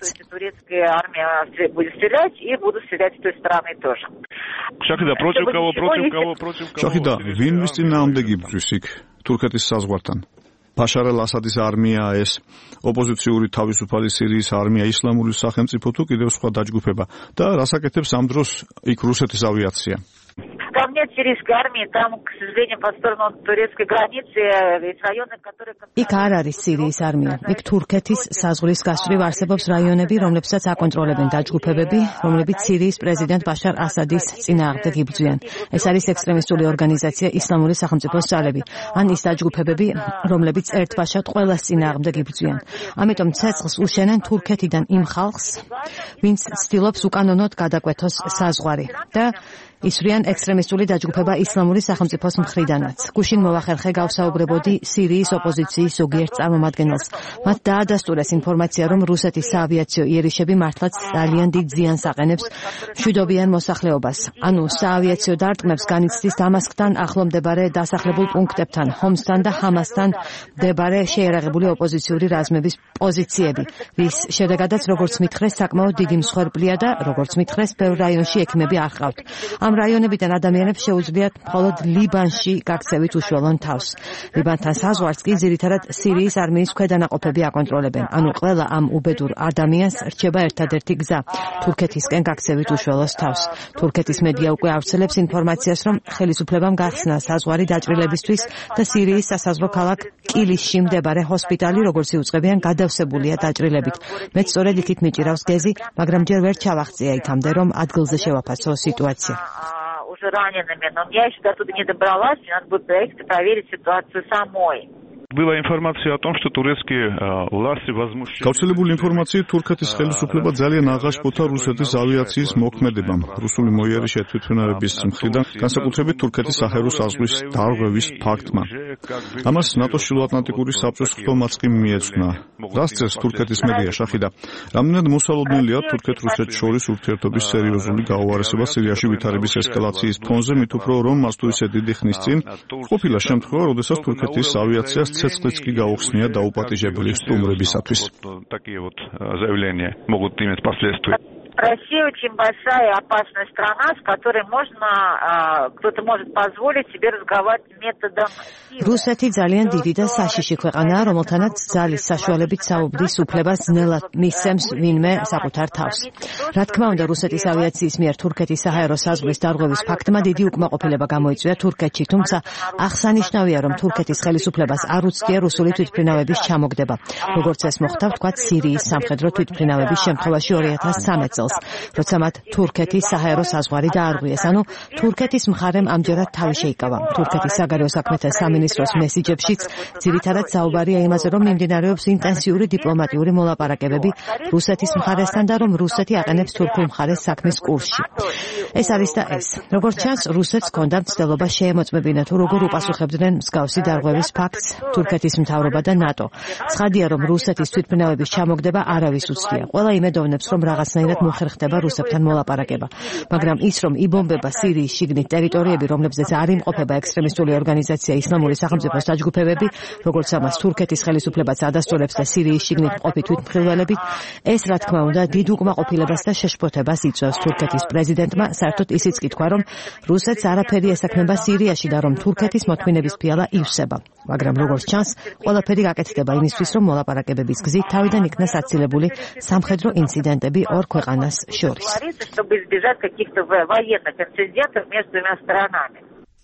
Speaker 2: შახიდა против кого против кого против кого შახიდა ვინ ვის წინააღმდეგ იბრძვის იქ თურქეთის საზღვართან ბაშარ ალ-ასადის არმია ეს ოპოზიციური თავისუფალი სირიის არმია ისლამური სახელმწიფო თუ კიდევ სხვა დაჯგუფება და რას აკეთებს ამ დროს იქ რუსეთის ავიაცია
Speaker 4: Там нет сирийской армии, там, к сожалению, по сторону турецкой границы есть районы, которые...
Speaker 7: იქ არ არის სირიის არმია. იქ თურქეთის საზღვრის გასწვრივ არსებობს რაიონები, რომლებსაც აკონტროლებენ დაჯგუფებები, რომლებიც სირიის პრეზიდენტ ბაშარ ასადის წინააღმდეგ იბრძვიან. ეს არის ექსტრემისტული ორგანიზაცია ისლამური სახელმწიფოს ძალები, ან ის დაჯგუფებები, რომლებიც ერთბაშად ყველას წინააღმდეგ იბრძვიან. ამიტომ ცეცხლს უშენენ თურქეთიდან იმ ხალხს, ვინც ცდილობს უკანონოდ გადაკვეთოს საზღვარი და ისვრიან ექსტრემისტული დაჯგუფება ისლამური სახელმწიფოს მხრიდანაც. გუშინ მოვახერხე გავსაუბრებოდი სირიის ოპოზიციის ზოგიერთ წარმომადგენელს. მათ დაადასტურეს ინფორმაცია, რომ რუსეთის საავიაციო იერიშები მართლაც ძალიან დიდ ზიანს აყენებს მშვიდობიან მოსახლეობას. ანუ საავიაციო დარტყმებს განიცდის დამასკთან ახლო მდებარე დასახლებულ პუნქტებთან, ჰომსთან და ჰამასთან მდებარე შეიარაღებული ოპოზიციური რაზმების პოზიციები, რის შედეგადაც როგორც მითხრეს, საკმაოდ დიდი მსხვერპლია და როგორც მითხრეს, ბევრ რაიონში ექიმები არ ჰყავთ. ამ რაიონებიდან ადამიანებს შეუძლიათ მხოლოდ ლიბანში გაქცევით უშუალონ თავს. ლიბანთან საზღვარს კი ძირითადად სირიის არმიის ქვედანაყოფები აკონტროლებენ. ანუ ყველა ამ უბედურ ადამიანს რჩება ერთადერთი გზა თურქეთისკენ გაქცევით უშუალოს თავს. თურქეთის მედია უკვე ავრცელებს ინფორმაციას, რომ ხელისუფლებამ გახსნა საზღვარი დაჭრილებისთვის და სირიის სასაზღვრო ქალაქ კილისში მდებარე ჰოსპიტალი, როგორც იუწყებიან, გადავსებულია დაჭრილებით. მეც სწორედ იქით მიჭირავს გეზი, მაგრამ ჯერ ვერ ჩავაღწია იქამდე, რომ ადგილზე შევაფასო სიტუაცია.
Speaker 4: уже ранеными, но я еще до туда не добралась, мне надо будет проехать и проверить ситуацию самой.
Speaker 2: Была информация о том, что турецкие власти возмущены. გავრცელებული ინფორმაციით თურქეთის ხელისუფლება ძალიან აღაშფოთა რუსეთის ავიაციის მოქმედებამ. რუსული მოიარიშე თვითმფრინავების მხრიდან განსაკუთრებით თურქეთის საჰაერო საზღვრის დარღვევის ფაქტმა. ამას ნატოს შილოატლანტიკური საბჭოს ხდომაც კი მიეძღვნა. რას წერს თურქეთის მედია შახიდა? რამდენად მოსალოდნელია თურქეთ-რუსეთს შორის ურთიერთობის სერიოზული გაუარესება სირიაში ვითარების ესკალაციის ფონზე, მით უფრო რომ მას თუ ისე დიდი ხნის წინ ყოფილა შემთხვევა, როდესაც თურქეთის ავიაციას ცეცხლიც კი გაუხსნია დაუპატიჟებელი სტუმრებისათვის.
Speaker 8: Такие вот заявления могут иметь последствия.
Speaker 4: Россия очень большая и опасная страна, с которой можно, кто-то может позволить себе разговаривать методом силы.
Speaker 7: რუსეთი ძალიან დიდი და საშიში ქვეყანაა, რომელთანაც ძალის საშუალებით საუბრის უფლებას ძნელად მისცემს ვინმე საკუთარ თავს. რა თქმა უნდა, რუსეთის ავიაციის მიერ თურქეთის საჰაერო საზღვრის დარღვევის ფაქტმა დიდი უკმაყოფილება გამოიწვია თურქეთში, თუმცა აღსანიშნავია, რომ თურქეთის ხელისუფლებას არ უცდია რუსული თვითმფრინავების ჩამოგდება, როგორც ეს მოხდა, ვთქვათ, სირიის სამხედრო თვითმფრინავების შემთხვევაში ორი ათას ცხრამეტ წელს. როცა მათ თურქეთის საჰაერო საზღვარი დაარღვიეს, ანუ თურქეთის მხარემ ამჯერად თავი შეიკავა. თურქეთის საგარეო საქმეთა სამინისტროს მესიჯებშიც ძირითადად საუბარია იმაზე, რომ მიმდინარეობს ინტენსიური დიპლომატიური მოლაპარაკებები რუსეთის მხარესთან და რომ რუსეთი აყენებს თურქულ მხარეს საქმის კურსში. ეს არის და ეს. როგორც ჩანს, რუსეთს ჰქონდა მცდელობა შეემოწმებინა თუ როგორ უპასუხებდნენ მსგავსი დარღვევის ფაქტს თურქეთის მთავრობა და ნატო. ცხადია, რომ რუსეთის თვითმფრინავების ჩამოგდება არავის უცდია. ყველა იმედოვნებს, რომ რაღაცნაირად მოხერხდება რუსებთან მოლაპარაკება. მაგრამ ის, რომ იბომბება სირიის შიგნით ტერიტორიები, რომლებზეც არ იმყოფება ექსტრემისტული ორგანიზაცია ისლამური სახელმწიფოს დაჯგუფებები, როგორც ამას თურქეთის ხელისუფლებაც ადასტურებს და სირიის შიგნით მყოფი თვითმხილველები, ეს რა თქმა უნდა დიდ უკმაყოფილებას და შეშფოთებას იწვევს თურქეთის პრეზიდენტმა. საერთოდ ისიც კი თქვა, რომ რუსეთს არაფერი ესაქმება სირიაში და რომ თურქეთის მოთმინების ფიალა ივსება. მაგრამ როგორც ჩანს, ყველაფერი გაკეთდება იმისთვის, რომ მოლაპარაკებების გზით თავიდან იქნას აცილებული სამხედრო ინციდენტები ორ ქვეყანას შორის.
Speaker 4: чтобы избежать каких-то военных инцидентов между двумя сторонами.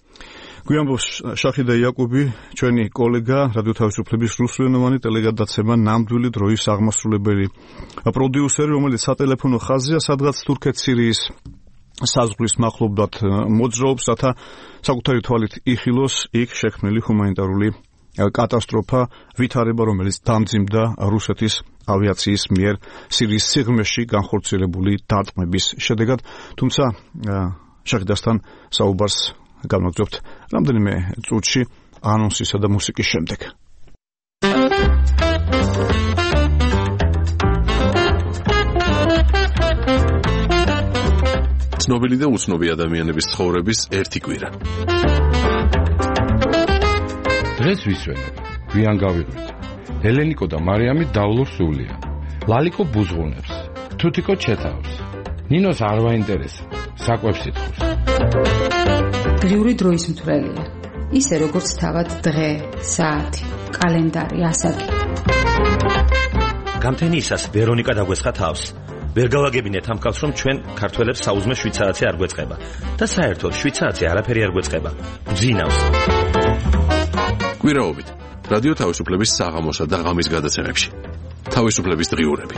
Speaker 2: გვიანბოს შახიდა იაკუბი, ჩვენი კოლეგა, რადიო თავისუფლების რუსულენოვანი ტელეგადაცემა ნამდვილი დროის აღმასრულებელი პროდიუსერი, რომელიც სატელეფონო ხაზია, სადღაც თურქეთ-სირიის საზღვრის მახლობლად მოძრაობს, რათა საკუთარი თვალით იხილოს იქ შექმნილი ჰუმანიტარული კატასტროფა, ვითარება, რომელიც დამძიმდა რუსეთის ავიაციის მიერ სირიის სიღრმეში განხორციელებული დარტყმების შედეგად, თუმცა შახიდასთან საუბარს განვაგრძობთ რამდენიმე წუთში ანონსისა და მუსიკის შემდეგ.
Speaker 5: ცნობილი და უცნობი ადამიანების ცხოვრების ერთი კვირა.
Speaker 9: დღეს ვისვენებ, გვიან გავიღვით. ელენიკო და მარიამი დავლურ სულია. ლალიკო ბუზღუნებს, თუთიკო ჩეთავს. ნინოს არ ვაინტერესებს, საკვებს ითხოვს.
Speaker 10: დღიური დროის მთვრელია. ისე როგორც თავად დღე, საათი, კალენდარი, ასაკი.
Speaker 11: გამთენიისას ვერონიკა დაგვესხა თავს. ვერ გავაგებინეთ ამ კაცს, რომ ჩვენ ქართველებს საუზმე შვიცარაცი არ გვეწყება და საერთოდ შვიცარაცი არაფერი არ გვეწყება. გძინავს.
Speaker 5: კვირაობით რადიო თავისუფლების საღამოსა და ღამის გადაცემებში. თავისუფლების დღიურები.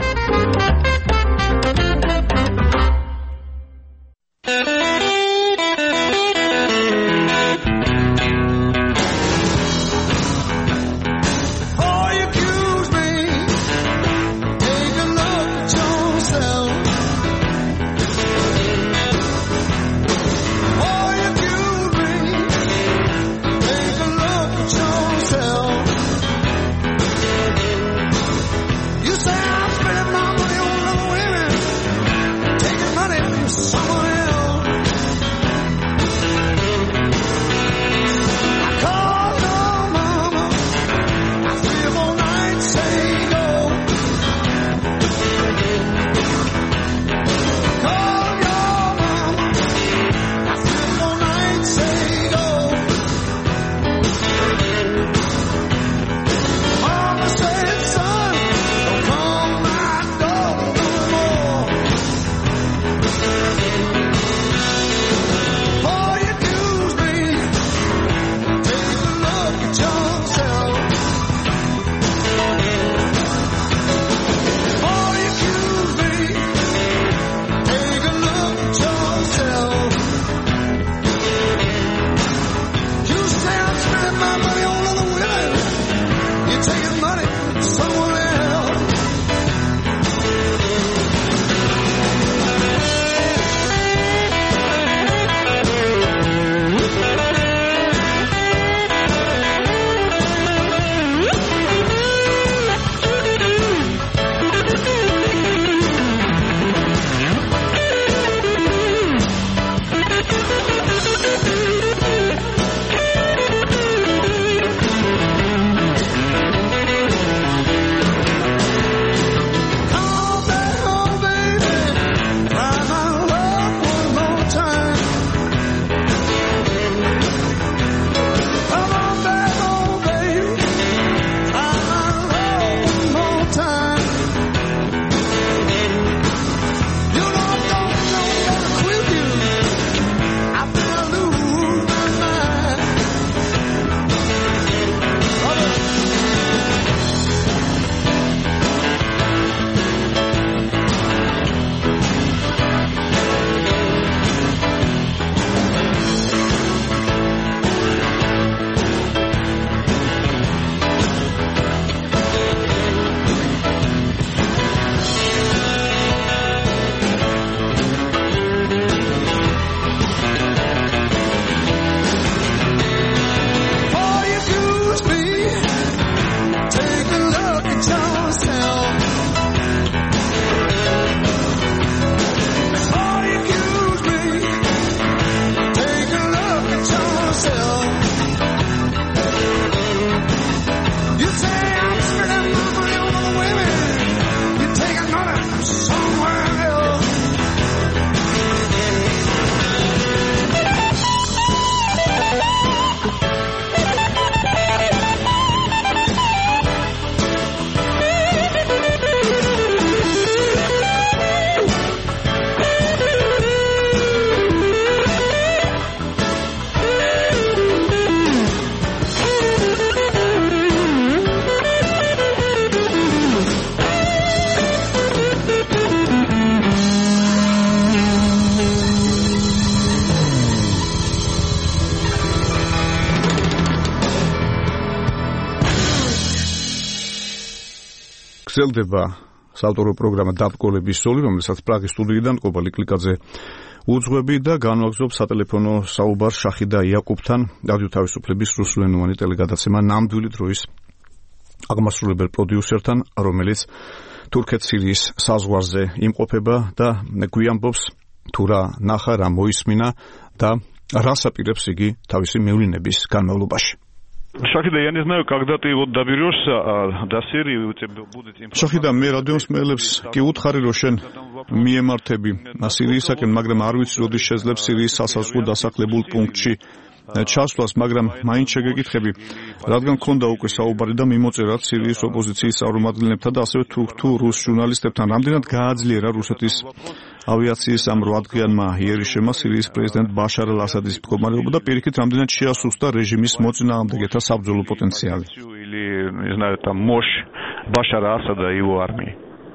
Speaker 2: გრძელდება საავტორო პროგრამა დაბკოლების სოლი, რომელსაც პრაღის სტუდიიდან ყობა ლიკლიკაძე უძღვები და განვაგრძობს სატელეფონო საუბარს შახი და იაკუბთან რადიო თავისუფლების რუსულენოვანი ტელეგადაცემა ნამდვილი დროის აღმასრულებელ პროდიუსერთან, რომელიც თურქეთ-სირიის საზღვარზე იმყოფება და გვიამბობს თუ რა ნახა, რა მოისმინა და რას აპირებს იგი თავისი მევლინების განმავლობაში.
Speaker 8: Шахида, я не знаю, когда ты вот доберешься до Сирии, у тебя будет информация.
Speaker 2: Шахида, მე რადიომსმენელებს კი უთხარი, რომ შენ მიემართები სირიისაკენ, მაგრამ არ ვიცი, როდის შეძლებს სირიის სასაზღვრო დასახლებულ პუნქტში ჩასვლას, მაგრამ მაინც შეგეკითხები, რადგან ქონდა უკვე საუბარი და მიმოწერა სირიის ოპოზიციის წარმომადგენლებთან და ასევე თუ თუ რუს ჟურნალისტებთან, რამდენად გააძლიერა რუსეთის ავიაციის ამ რვადღიანმა იერიშებმა სირიის პრეზიდენტ ბაშარ ალ-ასადის მდგომარეობა და პირიქით რამდენად შეასუსტა რეჟიმის მოწინააღმდეგეთა საბრძოლო პოტენციალი.
Speaker 8: Или, не знаю, там мощь Башара Асада и его армии.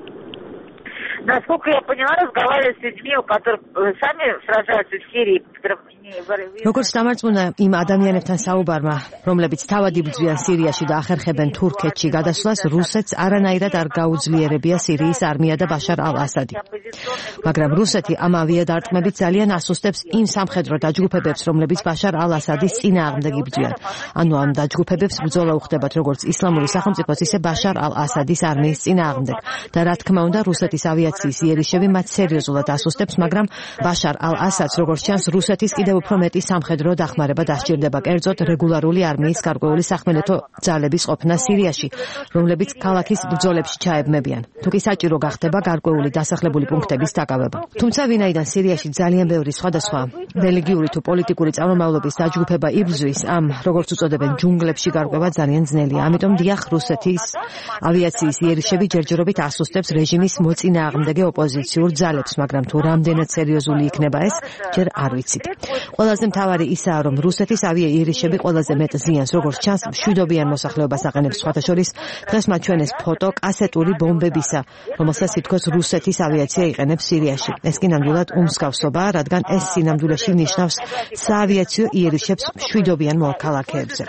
Speaker 4: Насколько я поняла, разговаривали с людьми, у которых сами сражаются в Сирии.
Speaker 7: როგორც დამარწმუნა იმ ადამიანებთან საუბარმა, რომლებიც თავად იბრძვიან სირიაში და ახერხებენ თურქეთში გადასვლას, რუსეთს არანაირად არ გაუძლიერებია სირიის არმია და ბაშარ ალ-ასადი. მაგრამ რუსეთი ამ ავიადარტყმებით ძალიან ასუსტებს იმ სამხედრო დაჯგუფებებს, რომლებიც ბაშარ ალ-ასადის წინააღმდეგ იბრძვიან. ანუ ამ დაჯგუფებებს ბრძოლა უხდებათ როგორც ისლამური სახელმწიფოს, ისე ბაშარ ალ-ასადის არმიის წინააღმდეგ. და რა თქმა უნდა, რუსეთის ავიაციის იერიშები მათ სერიოზულად ასუსტებს, მაგრამ ბაშარ ალ-ასადს, როგორც ჩანს, რუსეთის კიდევ უფრო მეტი სამხედრო დახმარება დასჭირდება, კერძოდ რეგულარული არმიის გარკვეული სახმელეთო ძალების ყოფნა სირიაში, რომლებიც ქალაქის ბრძოლებში ჩაებმებიან. თუ კი საჭირო გახდება გარკვეული დასახლებული პუნქტების დაკავება. თუმცა ვინაიდან სირიაში ძალიან ბევრი სხვადასხვა რელიგიური თუ პოლიტიკური წარმომავლობის დაჯგუფება იბრძვის, ამ როგორც უწოდებენ ჯუნგლებში გარკვევა ძალიან ძნელია. ამიტომ დიახ, რუსეთის ავიაციის იერიშები ჯერჯერობით ასუსტებს რეჟიმის მოწინააღმდეგე ოპოზიციურ ძალებს, მაგრამ თუ რამდენად სერიოზული იქნება ეს, ჯერ არ ვიცით. ყველაზე მთავარი ისაა, რომ რუსეთის ავიაიერიშები ყველაზე მეტ ზიანს, როგორც ჩანს, მშვიდობიან მოსახლეობას აყენებს, სხვათა შორის დღეს მათ ჩვენეს ფოტო კასეტური ბომბებისა, რომელსაც თითქოს რუსეთის ავიაცია იყენებს სირიაში. ეს კი ნამდვილად უმსგავსობაა, რადგან ეს სინამდვილეში ნიშნავს საავიაციო იერიშებს მშვიდობიან მოქალაქეებზე.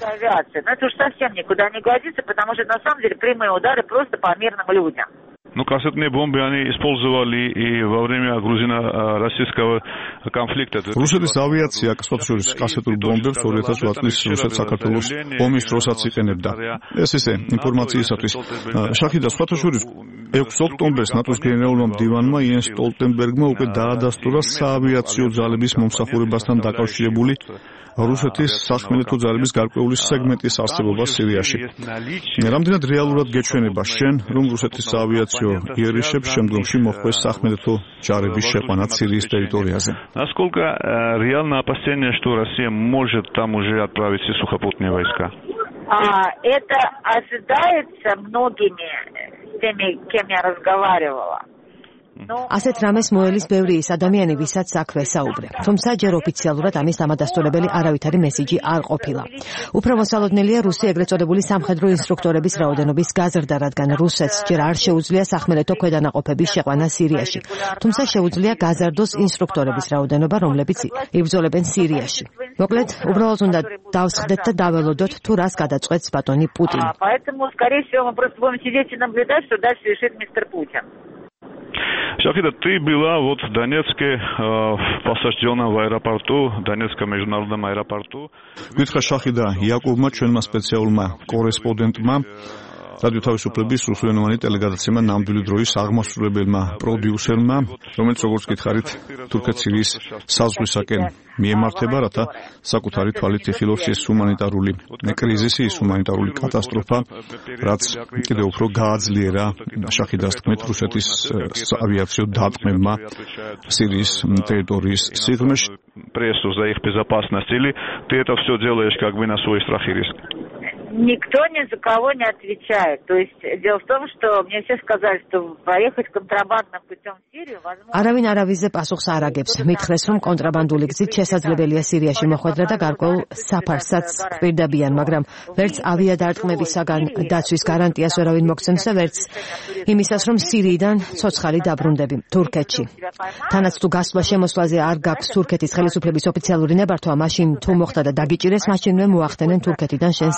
Speaker 4: Но это уж совсем никуда не годится, потому что на самом деле прямые удары просто по мирным людям.
Speaker 8: Ну, кассетные бомбы они использовали и во время грузино-российского конфликта.
Speaker 2: რუსეთის ავიაცია კასპატშორის კასეტურ ბომბებს ორი ათას ოთხ წლის რუსეთ-საქართველოს ომის დროსაც იყენებდა. ეს ისე ინფორმაციისათვის. შახიდა სხვათა შორის ექვსი ოქტომბერს ნატოს გენერალურმა მდივანმა იენს სტოლტენბერგმა უკვე დაადასტურა საავიაციო ძალების მომსახურებასთან დაკავშირებული რუსეთის სახმელეთო ძალების გარკვეული სეგმენტის არსებობა სირიაში. რამდენად რეალურად გეჩვენება შენ, რომ რუსეთის საავიაციო იერიშებს შემდგომში მოხდეს სახმელეთო ჯარების შეყვანა სირიის ტერიტორიაზე?
Speaker 8: Насколько реально опасение, что Россия может там уже отправить все сухопутные войска?
Speaker 4: Это ожидается многими теми, кем я разговаривала.
Speaker 7: ასეთ რამეს მოელის ბევრი ის ადამიანი, ვისაც საქმე საუბრე. თუმცა ჯერ ოფიციალურად ამის დამადასტურებელი არავითარი მესიჯი არ ყოფილა. უფრო მოსალოდნელია რუსი ეგრეთ წოდებული სამხედრო ინსტრუქტორების რაოდენობის გაზრდა, რადგან რუსეთს ჯერ არ შეუძლია სახმელეთო ქვედანაყოფების შეყვანა სირიაში. თუმცა შეუძლია გაზარდოს ინსტრუქტორების რაოდენობა, რომლებიც იბრძოლებენ სირიაში. მოკლედ, უბრალოდ უნდა დავსხდეთ და დაველოდოთ, თუ რას გადაწყვეტს ბატონი პუტინი.
Speaker 4: Поэтому, скорее всего, мы просто будем сидеть и наблюдать, что дальше решит мистер Путин.
Speaker 8: Шахида, ты была вот в Донецке, посаждена в аэропорту, Донецком международном аэропорту.
Speaker 2: Გითხრა შახიდა იაკოვმა ჩვენმა სპეციალურმა კორესპონდენტმა რადიო თავისუფლების რუსულენოვანი ტელეგადაცემა ნამდვილი დროის აღმასრულებელმა პროდიუსერმა, რომელიც როგორც გითხარით, თურქეთ-სირიის საზღვისაკენ მიემართება, რათა საკუთარი თვალით იხილოს ეს ჰუმანიტარული კრიზისი, ის ჰუმანიტარული კატასტროფა, რაც კიდევ უფრო გააძლიერა შახიდას თქმით რუსეთის ავიაციო დარტყმებმა სირიის ტერიტორიის სიღრმეში.
Speaker 8: Прессу за их безопасность, или ты это все делаешь как бы на свой страх и риск?
Speaker 4: Никто ни за кого не отвечает. То есть дело в том, что мне все сказали, что поехать контрабандным путем в Сирию возможно.
Speaker 7: არავინ არავის პასუხს არ აგებს. მითხრეს, რომ კონტრაბანდული გზით შესაძლებელია სირიაში მოხვედრა და გარკვეულ საფარსაც გვირდებიან, მაგრამ ვერც ავიადარტყმებისაგან დაცვის გარანტიას ვერავინ მოგცემს და ვერც იმისას, რომ სირიიდან ცოცხალი დაბრუნდები თურქეთში. თანაც თუ გასვლა შემოსვლაზე არ გაქვს თურქეთის ხელისუფლების ოფიციალური ნებართვა, მაშინ თუ მოხდა და დაგიჭირეს, მაშინვე მოახდენენ თურქეთიდან შენს დეპორტაციას.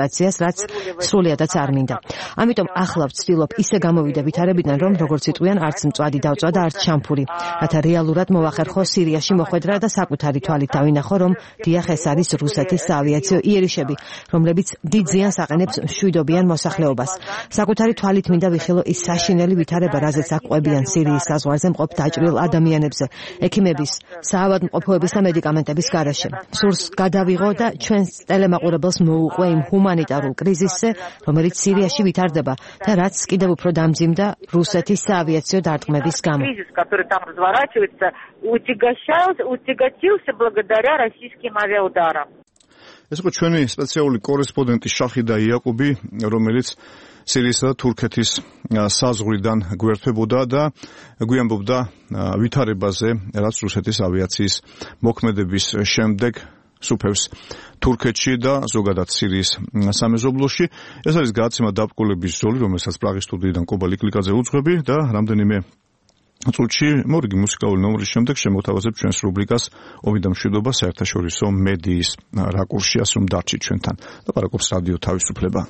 Speaker 7: დემონსტრაციას, რაც სრულიადაც არ მინდა. ამიტომ ახლა ვცდილობ ისე გამოვიდე ვითარებიდან, რომ როგორც იტყვიან, არც მწვადი დავწვა და არც შამფური, რათა რეალურად მოვახერხო სირიაში მოხვედრა და საკუთარი თვალით დავინახო, რომ დიახ, ეს არის რუსეთის საავიაციო იერიშები, რომლებიც დიდ ზიანს აყენებს მშვიდობიან მოსახლეობას. საკუთარი თვალით მინდა ვიხილო ის საშინელი ვითარება, რაზეც აყვებიან სირიის საზღვარზე მყოფ დაჭრილ ადამიანებზე, ექიმების, საავადმყოფოების და მედიკამენტების გარეშე. სურს გადავიღო და ჩვენს ტელემაყურებელს მოუყვე იმ ჰუმანიტარულ კრიზისზე, რომელიც სირიაში ვითარდება და რაც კიდევ უფრო დამძიმდა რუსეთის საავიაციო დარტყმების გამო.
Speaker 4: Кризис, который там разворачивается, утягощался, утяготился благодаря российским авиаударам.
Speaker 2: ეს იყო ჩვენი სპეციალური კორესპონდენტი შახიდა იაკუბი, რომელიც სირიისა და თურქეთის საზღვრიდან გვერდთვებოდა და გვიამბობდა ვითარებაზე, რაც რუსეთის ავიაციის მოქმედების შემდეგ სუფევს თურქეთში და ზოგადად სირიის სამეზობლოში. ეს არის გადაცემა დაბრკოლების ზოლი, რომელსაც პრაღის სტუდიიდან კობა ლიკლიკაძე უძღვები და რამდენიმე წუთში მორიგი მუსიკალური ნომრის შემდეგ შემოთავაზებ ჩვენს რუბრიკას ომი და მშვიდობა საერთაშორისო მედიის რაკურსში, ასე რომ დარჩით ჩვენთან. ლაპარაკობს რადიო თავისუფლება.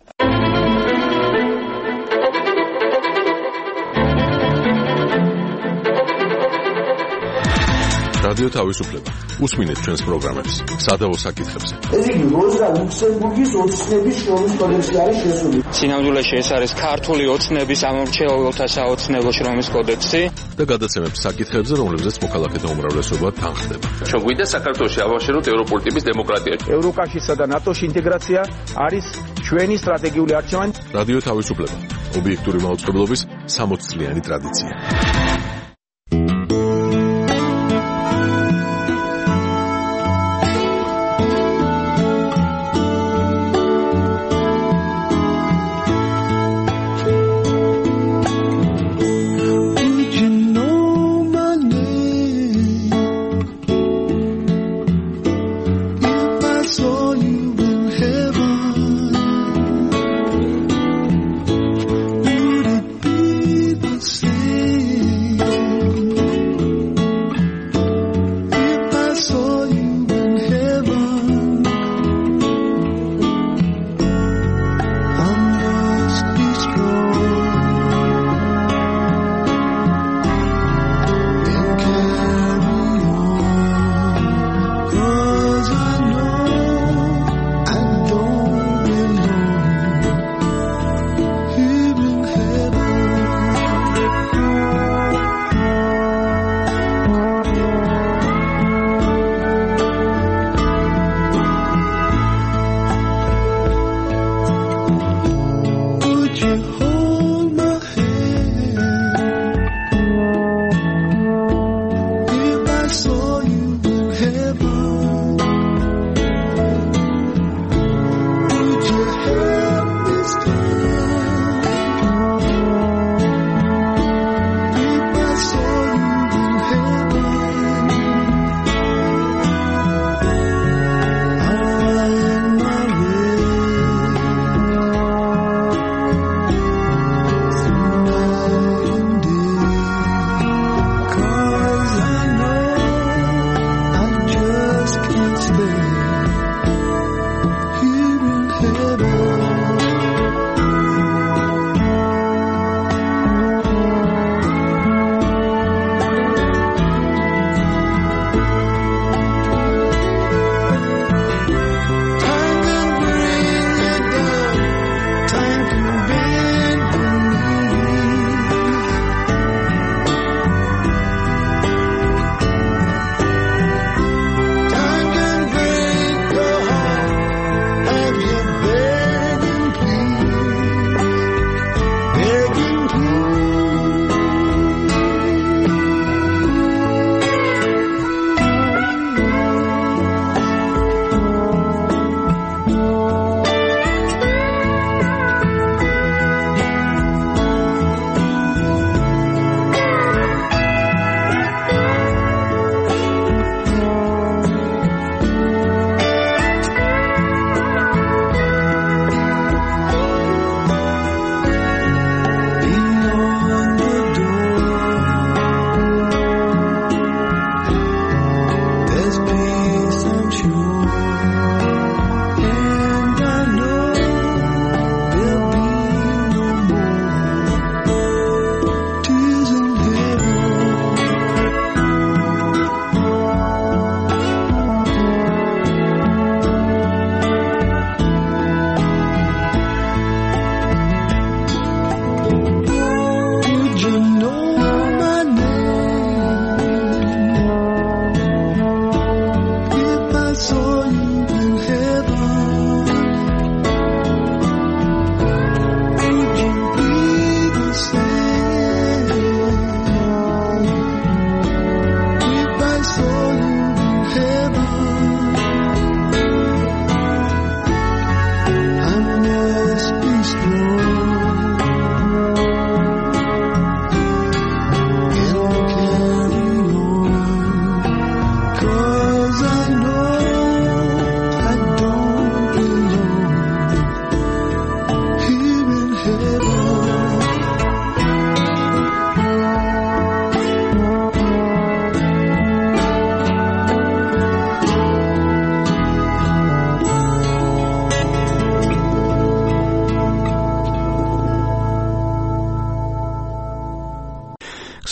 Speaker 5: რადიო თავისუფლება. უსმინეთ ჩვენს პროგრამებს. სადავო საკითხებზე.
Speaker 12: ეს იგი როზა ლუქსემბურგის ოცნების შრომის კოდექსი არის შესული.
Speaker 13: სინამდვილეში ეს არის ქართული ოცნების ამორჩეულთა საოცნებო შრომის კოდექსი
Speaker 5: და გადაცემებს საკითხებზე, რომლებზეც მოქალაქეთა უმრავლესობა თანხდება.
Speaker 14: ჩვენ გვინდა საქართველოში ავაშეროთ ევროპული ტიპის დემოკრატია.
Speaker 15: ევროკავშირსა და ნატოში ინტეგრაცია არის ჩვენი სტრატეგიული არჩევანი.
Speaker 5: რადიო თავისუფლება. ობიექტური მაუწყებლობის სამოც წლიანი ტრადიცია.
Speaker 16: See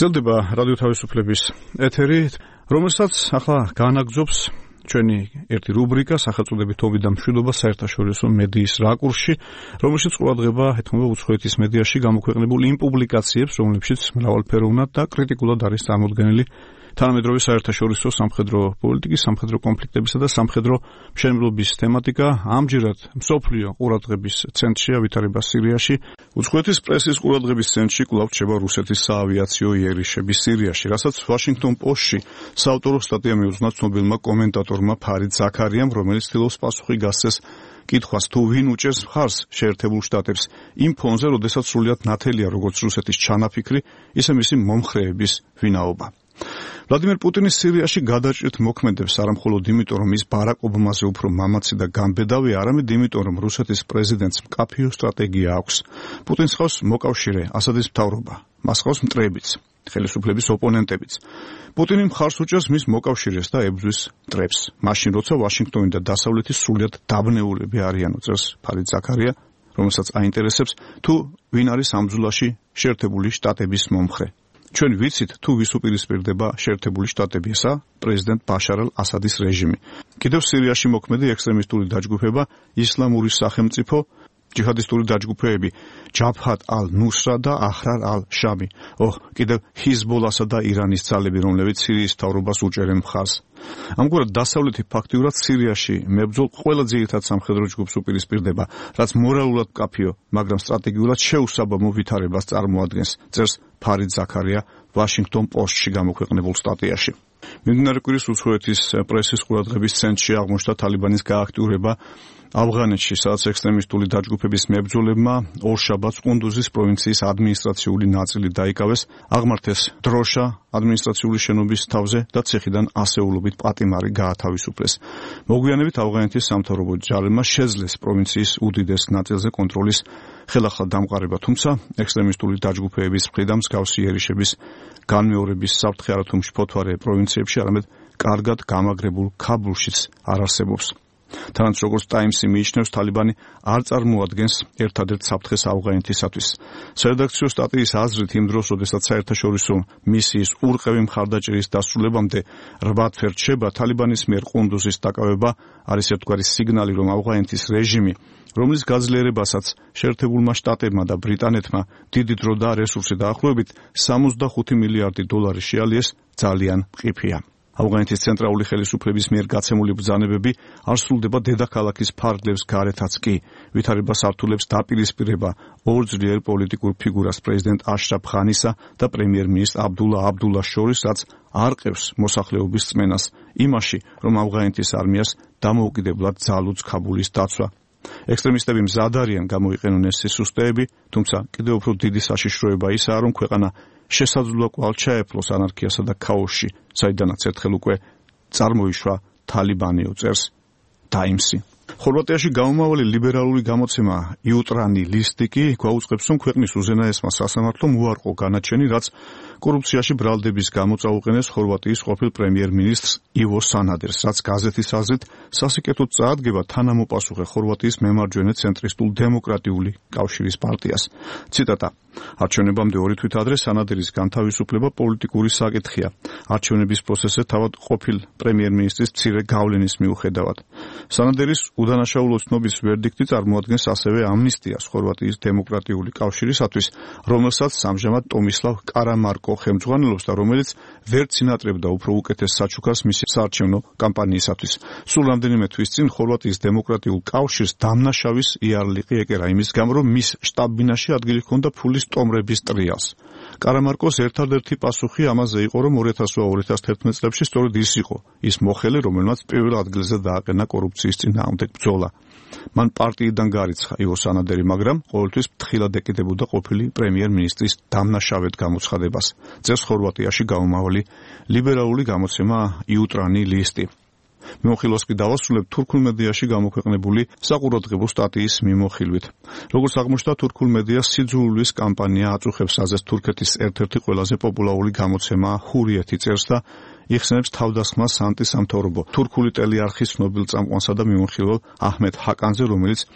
Speaker 2: გრძელდება რადიო თავისუფლების ეთერი, რომელსაც ახლა განაგრძობს ჩვენი ერთი რუბრიკა სახელწოდებით ომი და მშვიდობა საერთაშორისო მედიის რაკურსში, რომელშიც ყურადღება ეთმობა უცხოეთის მედიაში გამოქვეყნებულ იმ პუბლიკაციებს, რომლებშიც მრავალფეროვნად და კრიტიკულად არის წარმოდგენილი თანამედროვე საერთაშორისო სამხედრო პოლიტიკის, სამხედრო კონფლიქტებისა და სამხედრო მშენებლობის თემატიკა. ამჯერად მსოფლიო ყურადღების ცენტრშია ვითარება სირიაში. უცხოეთის პრესის ყურადღების ცენტრში კვლავ რჩება რუსეთის საავიაციო იერიშები სირიაში, რასაც ვაშინგტონ პოსტში საავტორო სტატია მიუძღვნა ცნობილმა კომენტატორმა ფარიდ ზაქარიამ, რომელიც ცდილობს პასუხი გასცეს კითხვას, თუ ვინ უჭერს მხარს შეერთებულ შტატებს იმ ფონზე, როდესაც სრულიად ნათელია როგორც რუსეთის ჩანაფიქრი, ისე მისი მომხრეების ვინაობა. ვლადიმერ პუტინის სირიაში გადაჭრით მოქმედებს არა მხოლოდ იმიტომ, რომ ის ბარაკ ობამაზე უფრო მამაცი და გამბედავი, არამედ იმიტომ, რომ რუსეთის პრეზიდენტს მკაფიო სტრატეგია აქვს. პუტინს ხავს მოკავშირე ასადის მთავრობა, მას ხავს მტრებიც, ხელისუფლების ოპონენტებიც. პუტინი მხარს უჭერს მის მოკავშირეს და ებრძვის მტრებს, მაშინ როცა ვაშინგტონი და დასავლეთი სრულიად დაბნეულები არიან, წერს ფარიდ ზაქარია, რომელსაც აინტერესებს, თუ ვინ არის ამ ბრძოლაში შეერთებული შტატების მომხრე. ჩვენ ვიცით, თუ ვის უპირისპირდება შეერთებული შტატები, ესა პრეზიდენტ ბაშარ ალ-ასადის რეჟიმი. კიდევ სირიაში მოქმედი ექსტრემისტული დაჯგუფება ისლამური სახელმწიფო, ჯიჰადისტური დაჯგუფებები ჯაბჰატ ალ-ნუსრა და აჰრარ ალ-შამი. ოჰ, კიდევ ჰიზბოლასა და ირანის ძალები, რომლებიც სირიის მთავრობას უჭერენ მხარს. ამგვარად დასავლეთი ფაქტიურად სირიაში მებრძოლ ყველა ძირითად სამხედრო ჯგუფს უპირისპირდება, რაც მორალურად მკაფიო, მაგრამ სტრატეგიულად შეუსაბამო ვითარებას წარმოადგენს, წერს ფარიდ ზაქარია ვაშინგტონ პოსტში გამოქვეყნებულ სტატიაში. მიმდინარე კვირის უცხოეთის პრესის ყურადღების ცენტრში აღმოჩნდა თალიბანის გააქტიურება ავღანეთში, სადაც ექსტრემისტული დაჯგუფების მებრძოლებმა ორშაბათს ყუნდუზის პროვინციის ადმინისტრაციული ნაწილი დაიკავეს, აღმართეს დროშა ადმინისტრაციული შენობის თავზე და ცეხიდან ასეულობით პატიმარი გაათავისუფლეს. მოგვიანებით ავღანეთის სამთავრობო ჯარებმა შეძლეს პროვინციის უდიდეს ნაწილზე კონტროლის ხელახლა დამყარება, თუმცა ექსტრემისტული დაჯგუფების მხრიდან მსგავსი იერიშების განმეორების საფრთხე არათუ მშფოთვარე პროვინციებში, არამედ კარგად გამაგრებულ ქაბულშიც არ არსებობს. თანაც როგორც ტაიმსი მიიჩნევს, თალიბანი არ წარმოადგენს ერთადერთ საფრთხეს ავღანეთისათვის. სარედაქციო სტატიის აზრით, იმ დროს, როდესაც საერთაშორისო მისიის ურყევი მხარდაჭერის დასრულებამდე რვათ ფერდ რჩება, თალიბანის მიერ ყუნდუზის დაკავება არის ერთგვარი სიგნალი, რომ ავღანეთის რეჟიმი, რომლის გაძლიერებასაც შეერთებულმა შტატებმა და ბრიტანეთმა დიდი დრო და რესურსი დაახლოებით სამოცდახუთი მილიარდი დოლარი შეალიეს, ძალიან მყიფეა. ავღანეთის ცენტრალური ხელისუფლების მიერ გაცემული ბრძანებები არ სრულდება დედაქალაქის ფარგლებს გარეთაც კი. ვითარებას ართულებს დაპირისპირება ორ ძლიერ პოლიტიკურ ფიგურას, პრეზიდენტ აშრაფ ღანისა და პრემიერ-მინისტრ აბდულა აბდულას შორის, რაც არყევს მოსახლეობის წმენას იმაში, რომ ავღანეთის არმიას დამოუკიდებლად ძალუძ ქაბულის დაცვა. ექსტრემისტები მზად არიან გამოიყენონ ეს სისუსტეები, თუმცა კიდევ უფრო დიდი საშიშროება ისაა, რომ ქვეყანა შესაძლოა კვლავ ჩაეფლოს ანარქიასა და ქაოსში, საიდანაც ერთხელ უკვე წარმოიშვა თალიბანიო, წერს ტაიმსი. ხორვატიაში გამომავალი ლიბერალური გამოცემა იუტრანი ლისტი კი გვაუწყებს, რომ ქვეყნის უზენაესმა სასამართლომ უარყო განაჩენი, რაც კორუფციაში ბრალდების გამო წაუყენეს ხორვატიის ყოფილ პრემიერ-მინისტრს ივო სანადერს, რაც გაზეთის აზრით სასიკეთოდ წაადგება თანამოპასუხე ხორვატიის მემარჯვენე ცენტრისტულ დემოკრატიული კავშირის პარტიას. ციტატა: არჩევნებამდე ორი თვით ადრე სანადერის განთავისუფლება პოლიტიკური საკითხია. არჩევნების პროცესზე თავად ყოფილ პრემიერ-მინისტრის მცირე გავლენის მიუხედავად. სანადერის უდანაშაულო ცნობის ვერდიქტი წარმოადგენს ასევე ამნისტიას ხორვატიის დემოკრატიული კავშირისათვის, რომელსაც ამჟამად ტომისლავ კარამარკო ხელმძღვანელობს და რომელიც ვერ წინატრებდა უფრო უკეთეს საჩუქრს მისი საარჩევნო კამპანიისათვის. სულ რამდენიმე თვის წინ ხორვატიის დემოკრატიულ კავშირს დამნაშავის იარლიყი ეკერა იმის გამო, რომ მის შტაბ-ბინაში ადგილი ჰქონდა ფულის ტომრების ტრიალს. კარამარკოს ერთადერთი პასუხი ამაზე იყო, რომ ორი ათას ორი ორი ათას თერთმეტ წლებში სწორედ ის იყო ის მოხელე, რომელმაც პირველ ადგილზე დააყენა კორუფციის წინააღმდეგ ბრძოლა. მან პარტიიდან გარიცხა ივო სანადერი, მაგრამ ყოველთვის ფრთხილად ეკიდებოდა ყოფილი პრემიერ-მინისტრის დამნაშავედ გამოცხადებას. წერს ხორვატიაში გამომავალი ლიბერალური გამოცემა იუტრანი ლისტი. მიმოხილვას კი დავასრულებ თურქულ მედიაში გამოქვეყნებული საყურადღებო სტატიის მიმოხილვით. როგორც აღმოჩნდა, თურქულ მედიას სიძულვილის კამპანია აწუხებს აზეს თურქეთის ერთ-ერთი ყველაზე პოპულარული გამოცემა ჰურიეთი, წერს და იხსენებს თავდასხმას ანტისამთავრობო თურქული ტელეარხის ცნობილ წამყვანსა და მიმოხილველ აჰმედ ჰაკანზე, რომელიც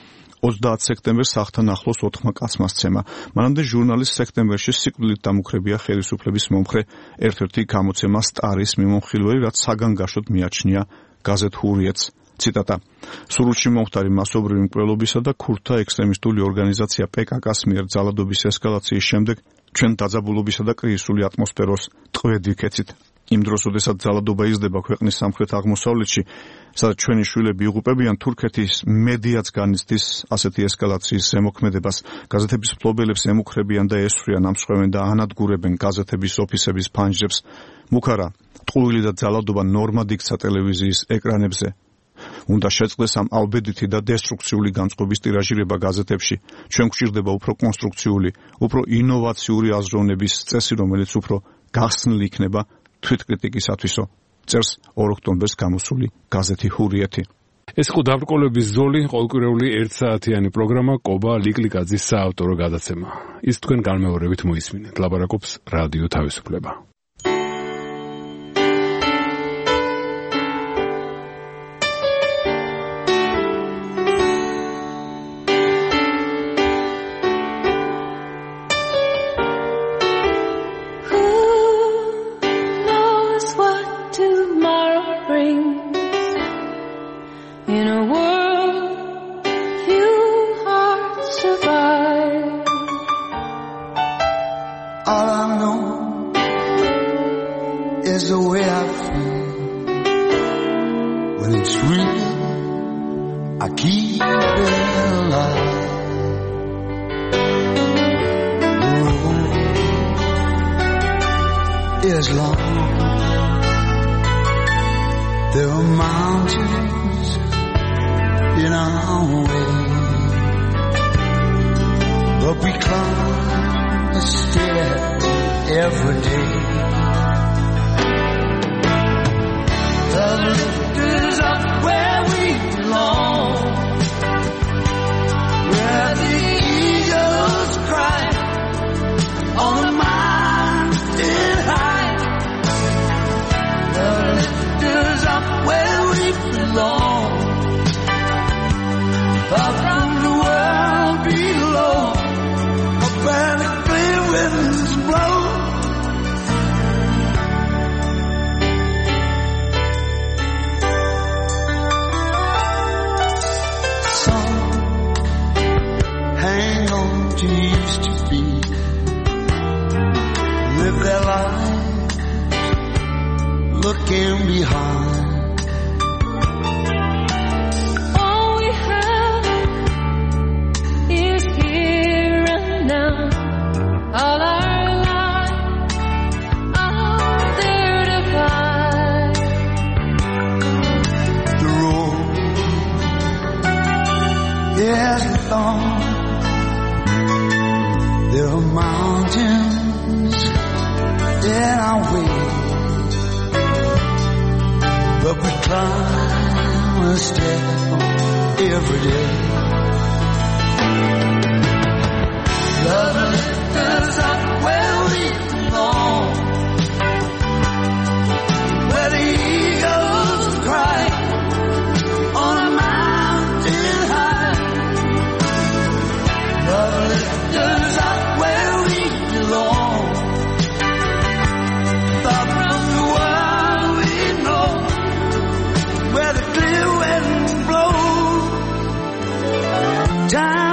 Speaker 2: ოცდაათ სექტემბერს სახლთან ახლოს ოთხმა კაცმა სცემა. მანამდე ჟურნალის სექტემბერში სიკვდილით დამუქრებია ხელისუფლების მომხრე ერთ-ერთი გამოცემა სტარის მიმოხილველი, რაც საგანგაშოდ მიაჩნია გაზეთ ჰურიეტს. ციტატა: სურუთში მომხდარი მასობრივი მკვლელობისა და ქურთთა ექსტრემისტული ორგანიზაცია პე კა კას მიერ ძალადობის ესკალაციის შემდეგ ჩვენ დაძაბულობისა და კრიზისული ატმოსფეროს ტყვედ ვიქეცით. იმ დროს, როდესაც ძალადობა იზრდება ქვეყნის სამხრეთ აღმოსავლეთში, სადაც ჩვენი შვილები იღუპებიან, თურქეთის მედიაც განიცდის ასეთი ესკალაციის ზემოქმედებას. გაზეთების მფლობელებს ემუქრებიან და ესვრიან, ამსხვევენ და ანადგურებენ გაზეთების ოფისების ფანჯრებს. მუქარა, ტყუილი და ძალადობა ნორმად იქცა ტელევიზიის ეკრანებზე. უნდა შეწყდეს ამ ალბედითი და დესტრუქციული განწყობის ტირაჟირება გაზეთებში. ჩვენ გვჭირდება უფრო კონსტრუქციული, უფრო ინოვაციური აზროვნების წესი, რომელიც უფრო გახსნილი იქნება თვითკრიტიკისათვისო. წერს ორ ოქტომბერს გამოსული გაზეთი ჰურიეთი.
Speaker 1: ეს იყო დაბრკოლების ზოლი, ყოველკვირეული ერთ საათიანი პროგრამა კობა ლიკლიკაძის საავტორო გადაცემა. ის თქვენ განმეორებით მოისმინეთ. ლაპარაკობს რადიო თავისუფლება.
Speaker 16: Time